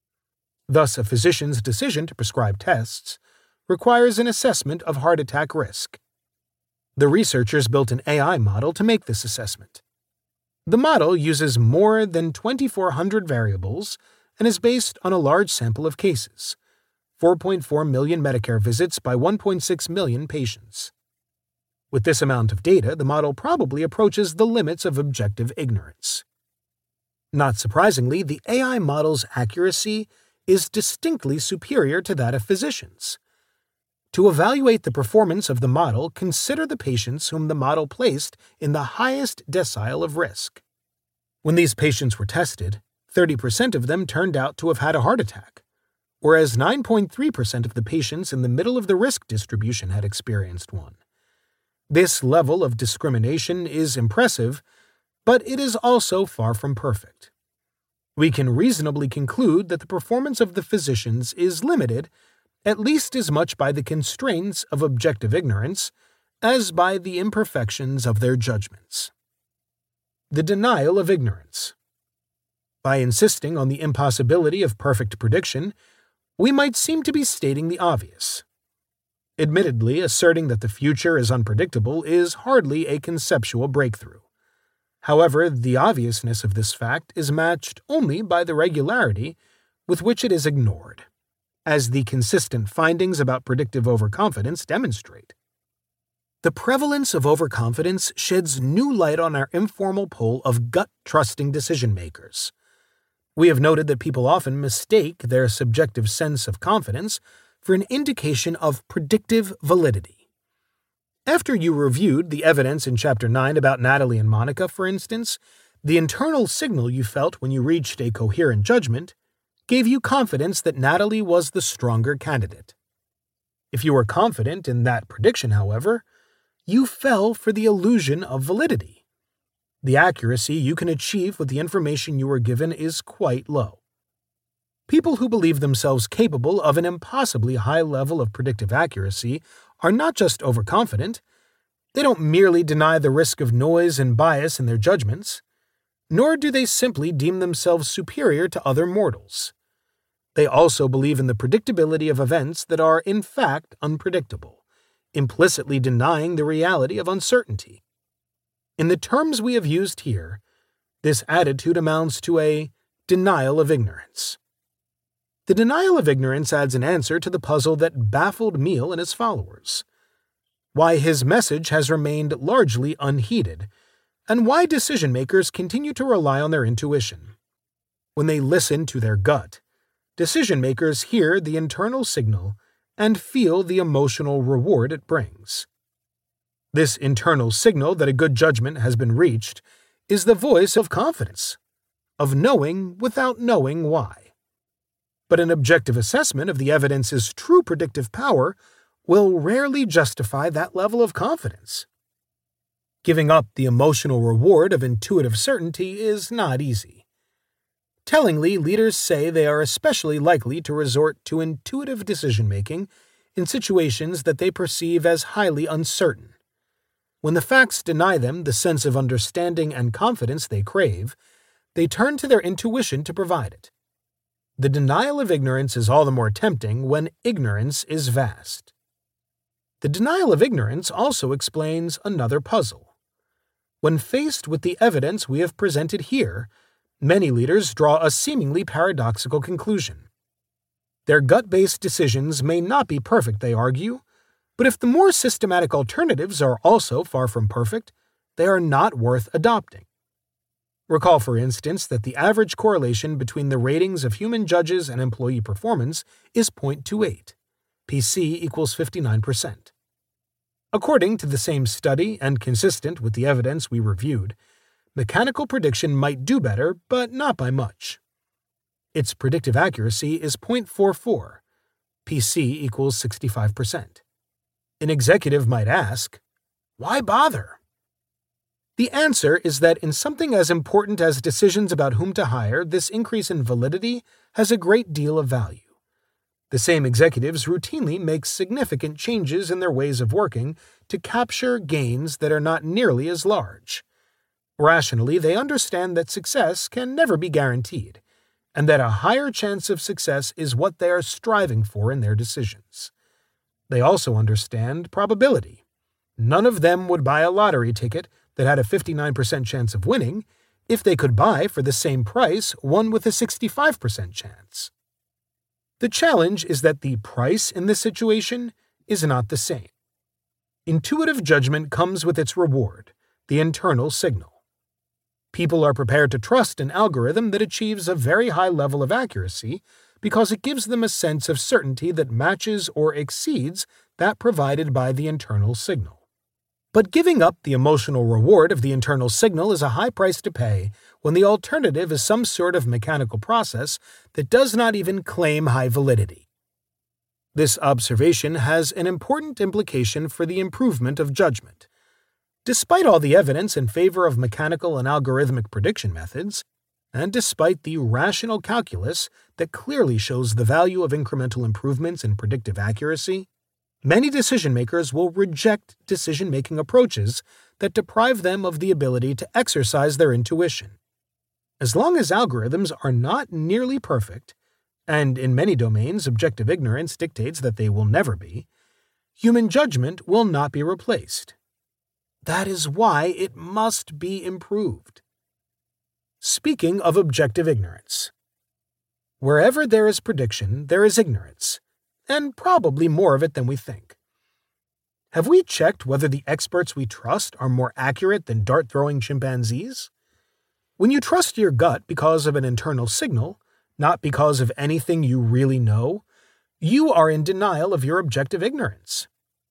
Thus, a physician's decision to prescribe tests requires an assessment of heart attack risk. The researchers built an A I model to make this assessment. The model uses more than twenty-four hundred variables and is based on a large sample of cases, four point four million Medicare visits by one point six million patients. With this amount of data, the model probably approaches the limits of objective ignorance. Not surprisingly, the A I model's accuracy is distinctly superior to that of physicians. To evaluate the performance of the model, consider the patients whom the model placed in the highest decile of risk. When these patients were tested, thirty percent of them turned out to have had a heart attack, whereas nine point three percent of the patients in the middle of the risk distribution had experienced one. This level of discrimination is impressive, but it is also far from perfect. We can reasonably conclude that the performance of the physicians is limited at least as much by the constraints of objective ignorance as by the imperfections of their judgments. The denial of ignorance. By insisting on the impossibility of perfect prediction, we might seem to be stating the obvious. Admittedly, asserting that the future is unpredictable is hardly a conceptual breakthrough. However, the obviousness of this fact is matched only by the regularity with which it is ignored, as the consistent findings about predictive overconfidence demonstrate. The prevalence of overconfidence sheds new light on our informal poll of gut-trusting decision-makers. We have noted that people often mistake their subjective sense of confidence for an indication of predictive validity. After you reviewed the evidence in Chapter nine about Natalie and Monica, for instance, the internal signal you felt when you reached a coherent judgment gave you confidence that Natalie was the stronger candidate. If you were confident in that prediction, however, you fell for the illusion of validity. The accuracy you can achieve with the information you were given is quite low. People who believe themselves capable of an impossibly high level of predictive accuracy are not just overconfident, they don't merely deny the risk of noise and bias in their judgments, nor do they simply deem themselves superior to other mortals. They also believe in the predictability of events that are in fact unpredictable, implicitly denying the reality of uncertainty. In the terms we have used here, this attitude amounts to a denial of ignorance. The denial of ignorance adds an answer to the puzzle that baffled Meehl and his followers: why his message has remained largely unheeded, and why decision-makers continue to rely on their intuition. When they listen to their gut, decision-makers hear the internal signal and feel the emotional reward it brings. This internal signal that a good judgment has been reached is the voice of confidence, of knowing without knowing why. But an objective assessment of the evidence's true predictive power will rarely justify that level of confidence. Giving up the emotional reward of intuitive certainty is not easy. Tellingly, leaders say they are especially likely to resort to intuitive decision-making in situations that they perceive as highly uncertain. When the facts deny them the sense of understanding and confidence they crave, they turn to their intuition to provide it. The denial of ignorance is all the more tempting when ignorance is vast. The denial of ignorance also explains another puzzle. When faced with the evidence we have presented here, many leaders draw a seemingly paradoxical conclusion. Their gut-based decisions may not be perfect, they argue, but if the more systematic alternatives are also far from perfect, they are not worth adopting. Recall, for instance, that the average correlation between the ratings of human judges and employee performance is zero point two eight. P C equals fifty-nine percent. According to the same study and consistent with the evidence we reviewed, mechanical prediction might do better, but not by much. Its predictive accuracy is zero point four four. P C equals sixty-five percent. An executive might ask, why bother? The answer is that in something as important as decisions about whom to hire, this increase in validity has a great deal of value. The same executives routinely make significant changes in their ways of working to capture gains that are not nearly as large. Rationally, they understand that success can never be guaranteed, and that a higher chance of success is what they are striving for in their decisions. They also understand probability. None of them would buy a lottery ticket that had a fifty-nine percent chance of winning if they could buy for the same price one with a sixty-five percent chance. The challenge is that the price in this situation is not the same. Intuitive judgment comes with its reward, the internal signal. People are prepared to trust an algorithm that achieves a very high level of accuracy because it gives them a sense of certainty that matches or exceeds that provided by the internal signal. But giving up the emotional reward of the internal signal is a high price to pay when the alternative is some sort of mechanical process that does not even claim high validity. This observation has an important implication for the improvement of judgment. Despite all the evidence in favor of mechanical and algorithmic prediction methods, and despite the rational calculus that clearly shows the value of incremental improvements in predictive accuracy, many decision-makers will reject decision-making approaches that deprive them of the ability to exercise their intuition. As long as algorithms are not nearly perfect, and in many domains objective ignorance dictates that they will never be, human judgment will not be replaced. That is why it must be improved. Speaking of objective ignorance, wherever there is prediction, there is ignorance, and probably more of it than we think. Have we checked whether the experts we trust are more accurate than dart-throwing chimpanzees? When you trust your gut because of an internal signal, not because of anything you really know, you are in denial of your objective ignorance.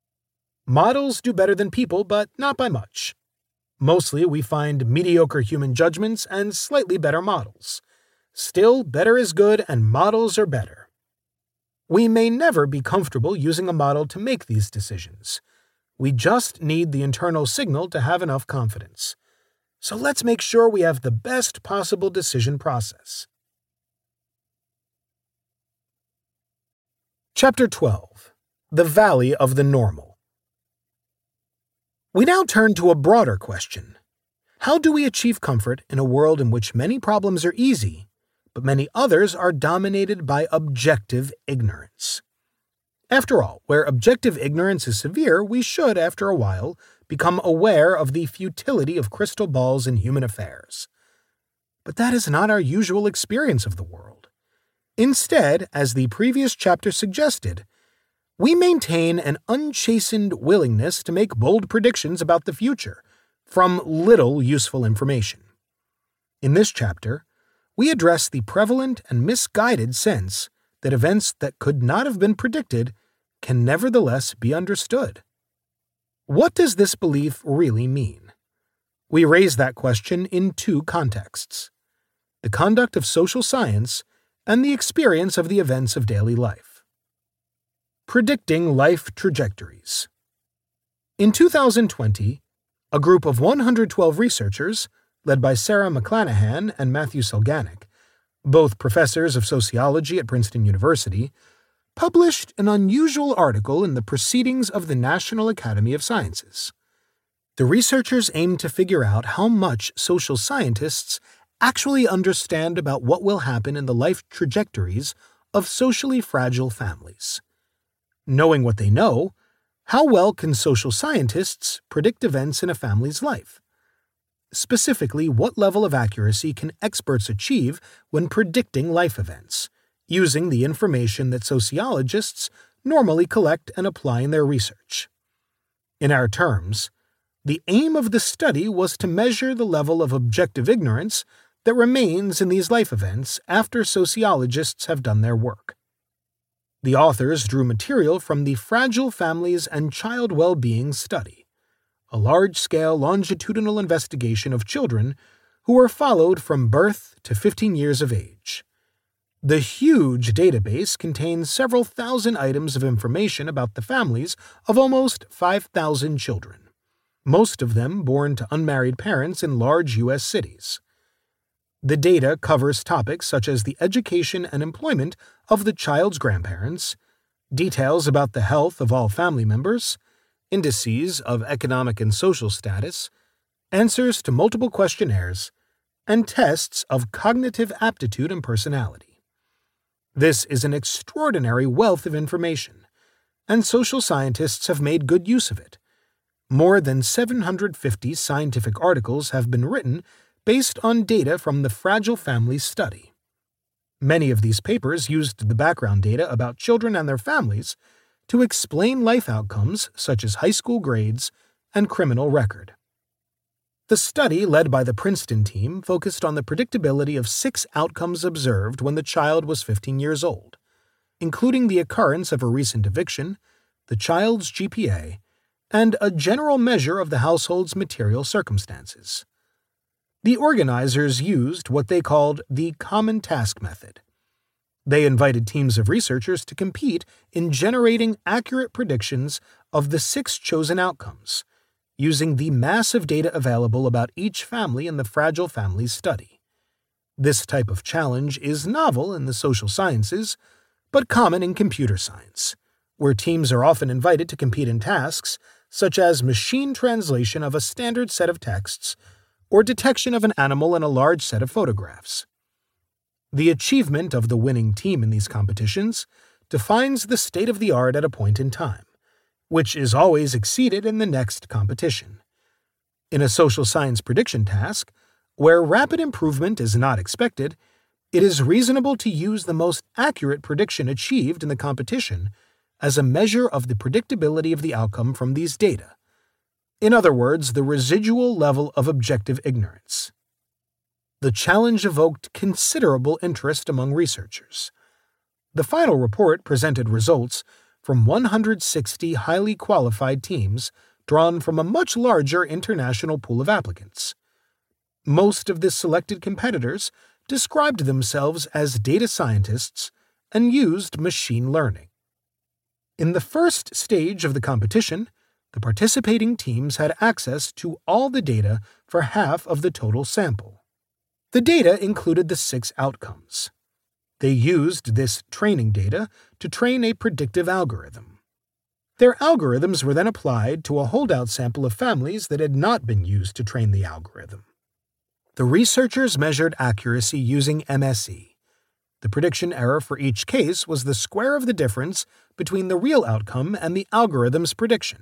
Models do better than people, but not by much. Mostly we find mediocre human judgments and slightly better models. Still, better is good and models are better. We may never be comfortable using a model to make these decisions. We just need the internal signal to have enough confidence. So let's make sure we have the best possible decision process. Chapter twelve. The Valley of the Normal. We now turn to a broader question. How do we achieve comfort in a world in which many problems are easy, but many others are dominated by objective ignorance? After all, where objective ignorance is severe, we should, after a while, become aware of the futility of crystal balls in human affairs. But that is not our usual experience of the world. Instead, as the previous chapter suggested, we maintain an unchastened willingness to make bold predictions about the future from little useful information. In this chapter, we address the prevalent and misguided sense that events that could not have been predicted can nevertheless be understood. What does this belief really mean? We raise that question in two contexts. the conduct of social science, and the experience of the events of daily life. Predicting life trajectories. In two thousand twenty, a group of one hundred twelve researchers, led by Sarah McClanahan and Matthew Selganik, both professors of sociology at Princeton University, published an unusual article in the Proceedings of the National Academy of Sciences. The researchers aimed to figure out how much social scientists actually understand about what will happen in the life trajectories of socially fragile families. Knowing what they know, how well can social scientists predict events in a family's life? Specifically, what level of accuracy can experts achieve when predicting life events, using the information that sociologists normally collect and apply in their research? In our terms, the aim of the study was to measure the level of objective ignorance that remains in these life events after sociologists have done their work. The authors drew material from the Fragile Families and Child Well-Being Study, a large-scale longitudinal investigation of children who were followed from birth to fifteen years of age. The huge database contains several thousand items of information about the families of almost five thousand children, most of them born to unmarried parents in large U S cities. The data covers topics such as the education and employment of the child's grandparents, details about the health of all family members, indices of economic and social status, answers to multiple questionnaires, and tests of cognitive aptitude and personality. This is an extraordinary wealth of information, and social scientists have made good use of it. More than seven hundred fifty scientific articles have been written based on data from the Fragile Families Study. Many of these papers used the background data about children and their families to explain life outcomes such as high school grades and criminal record. The study, led by the Princeton team, focused on the predictability of six outcomes observed when the child was fifteen years old, including the occurrence of a recent eviction, the child's G P A, and a general measure of the household's material circumstances. The organizers used what they called the Common Task Method. They invited teams of researchers to compete in generating accurate predictions of the six chosen outcomes, using the massive data available about each family in the Fragile Families Study. This type of challenge is novel in the social sciences, but common in computer science, where teams are often invited to compete in tasks such as machine translation of a standard set of texts or detection of an animal in a large set of photographs. The achievement of the winning team in these competitions defines the state of the art at a point in time, which is always exceeded in the next competition. In a social science prediction task, where rapid improvement is not expected, it is reasonable to use the most accurate prediction achieved in the competition as a measure of the predictability of the outcome from these data. In other words, the residual level of objective ignorance. The challenge evoked considerable interest among researchers. The final report presented results from one hundred sixty highly qualified teams drawn from a much larger international pool of applicants. Most of the selected competitors described themselves as data scientists and used machine learning. In the first stage of the competition, the participating teams had access to all the data for half of the total sample. The data included the six outcomes. They used this training data to train a predictive algorithm. Their algorithms were then applied to a holdout sample of families that had not been used to train the algorithm. The researchers measured accuracy using M S E. The prediction error for each case was the square of the difference between the real outcome and the algorithm's prediction.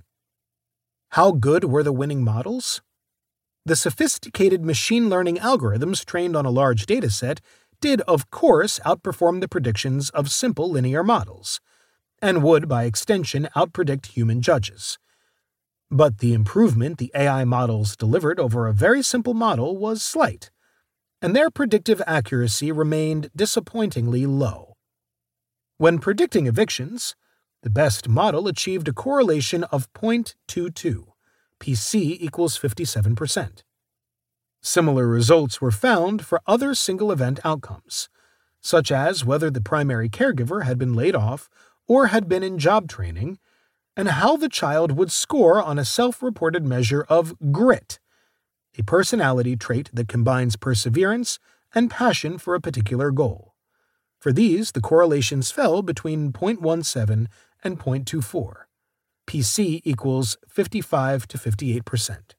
How good were the winning models? The sophisticated machine learning algorithms trained on a large dataset did, of course, outperform the predictions of simple linear models, and would, by extension, outpredict human judges. But the improvement the A I models delivered over a very simple model was slight, and their predictive accuracy remained disappointingly low. When predicting evictions, the best model achieved a correlation of zero point two two, P C equals fifty-seven percent. Similar results were found for other single-event outcomes, such as whether the primary caregiver had been laid off or had been in job training, and how the child would score on a self-reported measure of grit, a personality trait that combines perseverance and passion for a particular goal. For these, the correlations fell between zero point one seven and zero point two four. P C equals fifty-five to fifty-eight percent.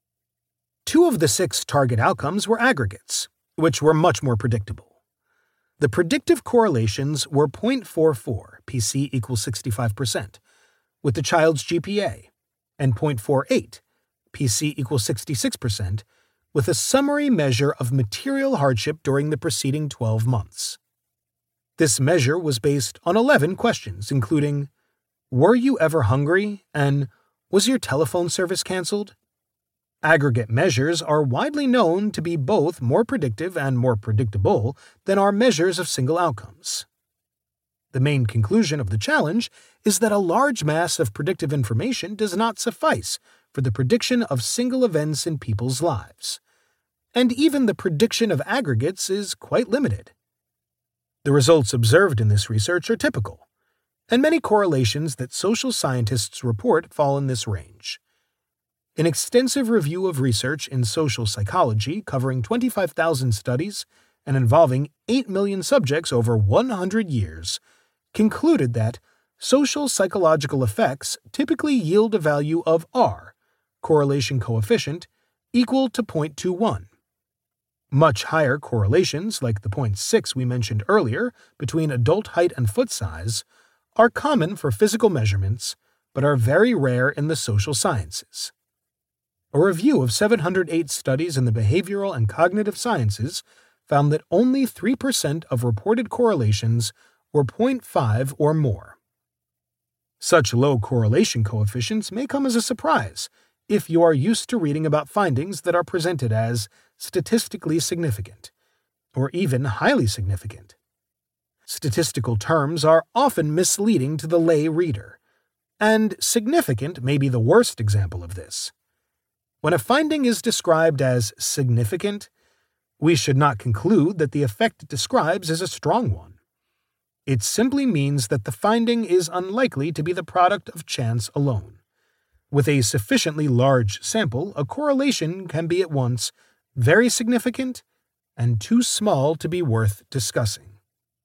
Two of the six target outcomes were aggregates, which were much more predictable. The predictive correlations were zero point four four, P C equals sixty-five percent, with the child's G P A, and zero point four eight, P C equals sixty-six percent, with a summary measure of material hardship during the preceding twelve months. This measure was based on eleven questions, including, "Were you ever hungry?" and "Was your telephone service canceled?" Aggregate measures are widely known to be both more predictive and more predictable than are measures of single outcomes. The main conclusion of the challenge is that a large mass of predictive information does not suffice for the prediction of single events in people's lives, and even the prediction of aggregates is quite limited. The results observed in this research are typical, and many correlations that social scientists report fall in this range. An extensive review of research in social psychology covering twenty-five thousand studies and involving eight million subjects over one hundred years concluded that social psychological effects typically yield a value of R, correlation coefficient, equal to zero point two one. Much higher correlations, like the zero point six we mentioned earlier between adult height and foot size, are common for physical measurements, but are very rare in the social sciences. A review of seven hundred eight studies in the behavioral and cognitive sciences found that only three percent of reported correlations were zero point five or more. Such low correlation coefficients may come as a surprise if you are used to reading about findings that are presented as statistically significant, or even highly significant. Statistical terms are often misleading to the lay reader, and significant may be the worst example of this. When a finding is described as significant, we should not conclude that the effect it describes is a strong one. It simply means that the finding is unlikely to be the product of chance alone. With a sufficiently large sample, a correlation can be at once very significant and too small to be worth discussing.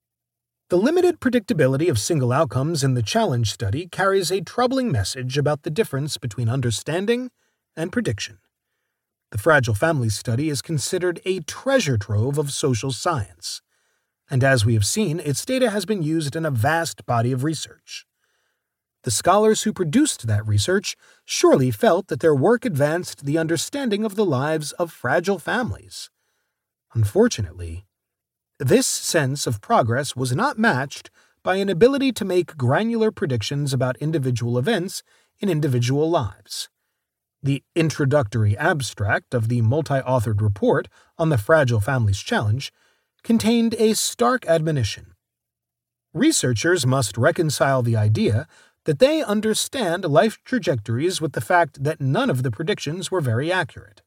The limited predictability of single outcomes in the challenge study carries a troubling message about the difference between understanding and prediction. The Fragile Families study is considered a treasure trove of social science, and as we have seen, its data has been used in a vast body of research. The scholars who produced that research surely felt that their work advanced the understanding of the lives of fragile families. Unfortunately, this sense of progress was not matched by an ability to make granular predictions about individual events in individual lives. The introductory abstract of the multi-authored report on the Fragile Families Challenge contained a stark admonition. Researchers must reconcile the idea that they understand life trajectories with the fact that none of the predictions were very accurate.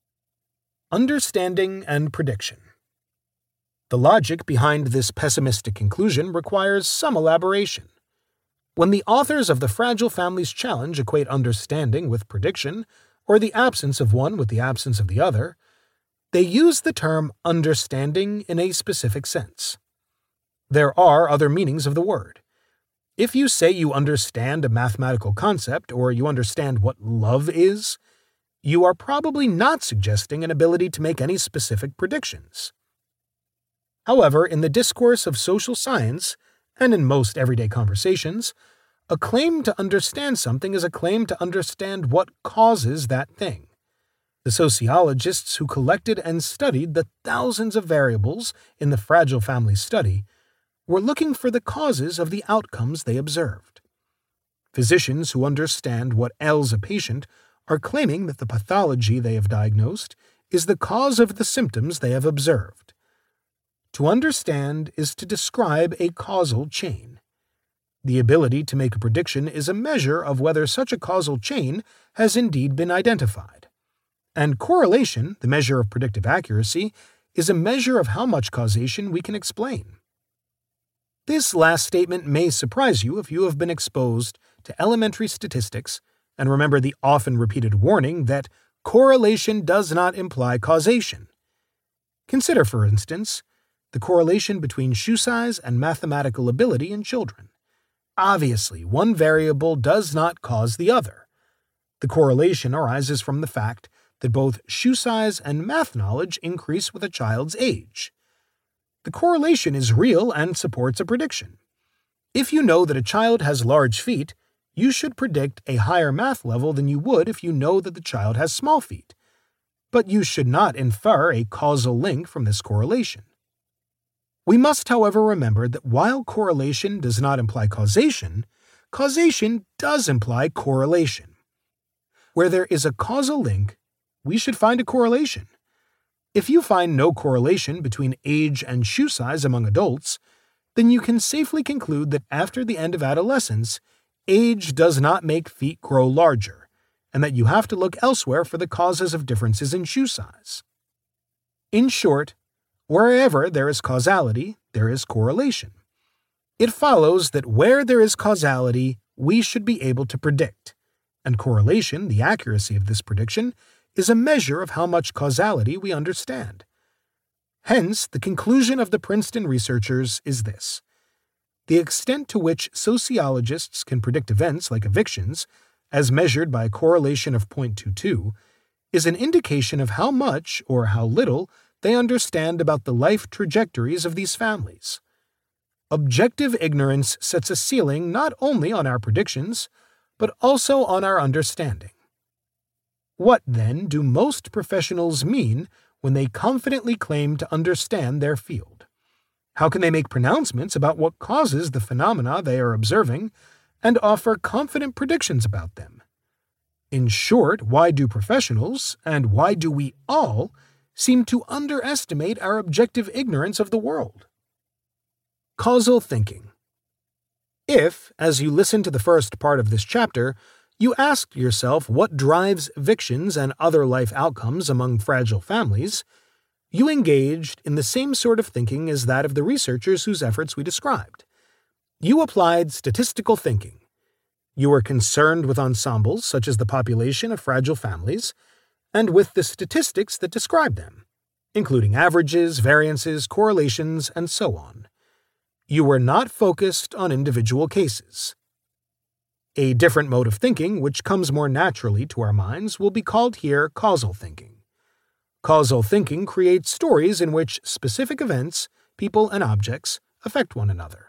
Understanding and prediction. The logic behind this pessimistic conclusion requires some elaboration. When the authors of the Fragile Families Challenge equate understanding with prediction, or the absence of one with the absence of the other, they use the term understanding in a specific sense. There are other meanings of the word. If you say you understand a mathematical concept or you understand what love is, you are probably not suggesting an ability to make any specific predictions. However, in the discourse of social science, and in most everyday conversations, a claim to understand something is a claim to understand what causes that thing. The sociologists who collected and studied the thousands of variables in the Fragile Families study were looking for the causes of the outcomes they observed. Physicians who understand what ails a patient are claiming that the pathology they have diagnosed is the cause of the symptoms they have observed. To understand is to describe a causal chain. The ability to make a prediction is a measure of whether such a causal chain has indeed been identified. And correlation, the measure of predictive accuracy, is a measure of how much causation we can explain. This last statement may surprise you if you have been exposed to elementary statistics and remember the often repeated warning that correlation does not imply causation. Consider, for instance, the correlation between shoe size and mathematical ability in children. Obviously, one variable does not cause the other. The correlation arises from the fact that both shoe size and math knowledge increase with a child's age. The correlation is real and supports a prediction. If you know that a child has large feet, you should predict a higher math level than you would if you know that the child has small feet. But you should not infer a causal link from this correlation. We must, however, remember that while correlation does not imply causation, causation does imply correlation. Where there is a causal link, we should find a correlation. If you find no correlation between age and shoe size among adults, then you can safely conclude that after the end of adolescence, age does not make feet grow larger, and that you have to look elsewhere for the causes of differences in shoe size. In short, wherever there is causality, there is correlation. It follows that where there is causality, we should be able to predict, and correlation, the accuracy of this prediction, is a measure of how much causality we understand. Hence, the conclusion of the Princeton researchers is this: the extent to which sociologists can predict events like evictions, as measured by a correlation of zero point two two, is an indication of how much or how little they understand about the life trajectories of these families. Objective ignorance sets a ceiling not only on our predictions, but also on our understanding. What, then, do most professionals mean when they confidently claim to understand their field? How can they make pronouncements about what causes the phenomena they are observing and offer confident predictions about them? In short, why do professionals, and why do we all, seem to underestimate our objective ignorance of the world? Causal thinking. If, as you listen to the first part of this chapter, you asked yourself what drives evictions and other life outcomes among fragile families, you engaged in the same sort of thinking as that of the researchers whose efforts we described. You applied statistical thinking. You were concerned with ensembles such as the population of fragile families, and with the statistics that describe them, including averages, variances, correlations, and so on. You were not focused on individual cases. A different mode of thinking, which comes more naturally to our minds, will be called here causal thinking. Causal thinking creates stories in which specific events, people, and objects affect one another.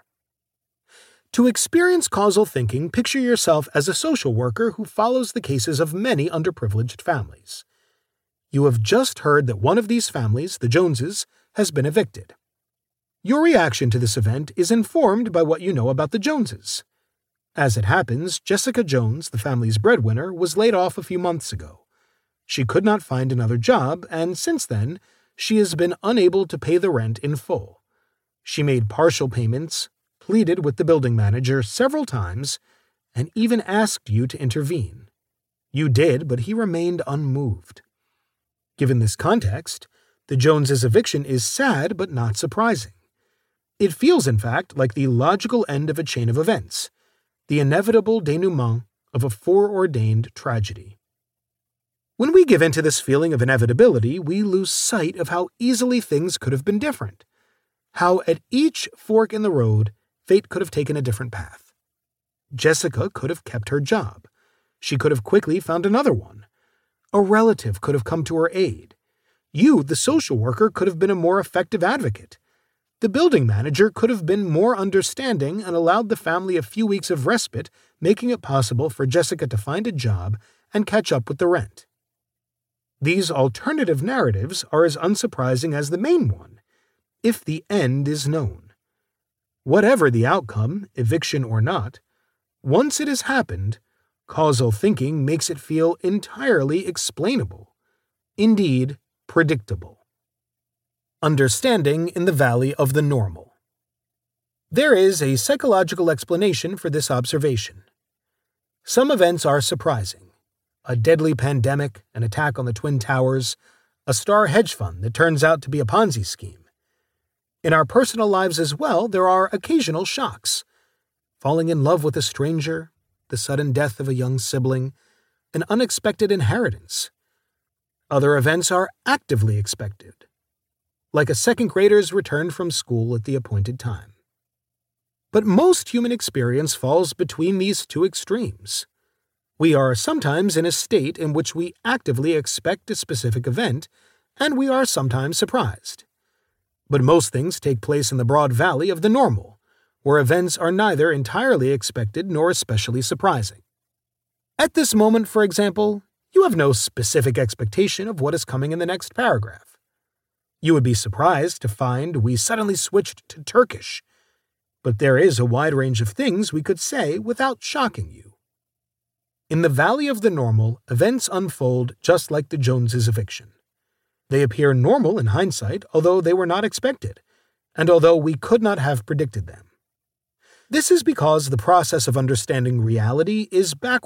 To experience causal thinking, picture yourself as a social worker who follows the cases of many underprivileged families. You have just heard that one of these families, the Joneses, has been evicted. Your reaction to this event is informed by what you know about the Joneses. As it happens, Jessica Jones, the family's breadwinner, was laid off a few months ago. She could not find another job, and since then, she has been unable to pay the rent in full. She made partial payments, pleaded with the building manager several times, and even asked you to intervene. You did, but he remained unmoved. Given this context, the Joneses' eviction is sad but not surprising. It feels, in fact, like the logical end of a chain of events, the inevitable denouement of a foreordained tragedy. When we give in to this feeling of inevitability, we lose sight of how easily things could have been different, how at each fork in the road, fate could have taken a different path. Jessica could have kept her job. She could have quickly found another one. A relative could have come to her aid. You, the social worker, could have been a more effective advocate. The building manager could have been more understanding and allowed the family a few weeks of respite, making it possible for Jessica to find a job and catch up with the rent. These alternative narratives are as unsurprising as the main one, if the end is known. Whatever the outcome, eviction or not, once it has happened, causal thinking makes it feel entirely explainable, indeed predictable. Understanding in the Valley of the Normal. There is a psychological explanation for this observation. Some events are surprising. A deadly pandemic, an attack on the Twin Towers, a star hedge fund that turns out to be a Ponzi scheme. In our personal lives as well, there are occasional shocks. Falling in love with a stranger, the sudden death of a young sibling, an unexpected inheritance. Other events are actively expected, like a second grader's return from school at the appointed time. But most human experience falls between these two extremes. We are sometimes in a state in which we actively expect a specific event, and we are sometimes surprised. But most things take place in the broad valley of the normal, where events are neither entirely expected nor especially surprising. At this moment, for example, you have no specific expectation of what is coming in the next paragraph. You would be surprised to find we suddenly switched to Turkish, but there is a wide range of things we could say without shocking you. In the valley of the normal, events unfold just like the Joneses' eviction. They appear normal in hindsight, although they were not expected, and although we could not have predicted them. This is because the process of understanding reality is backwards.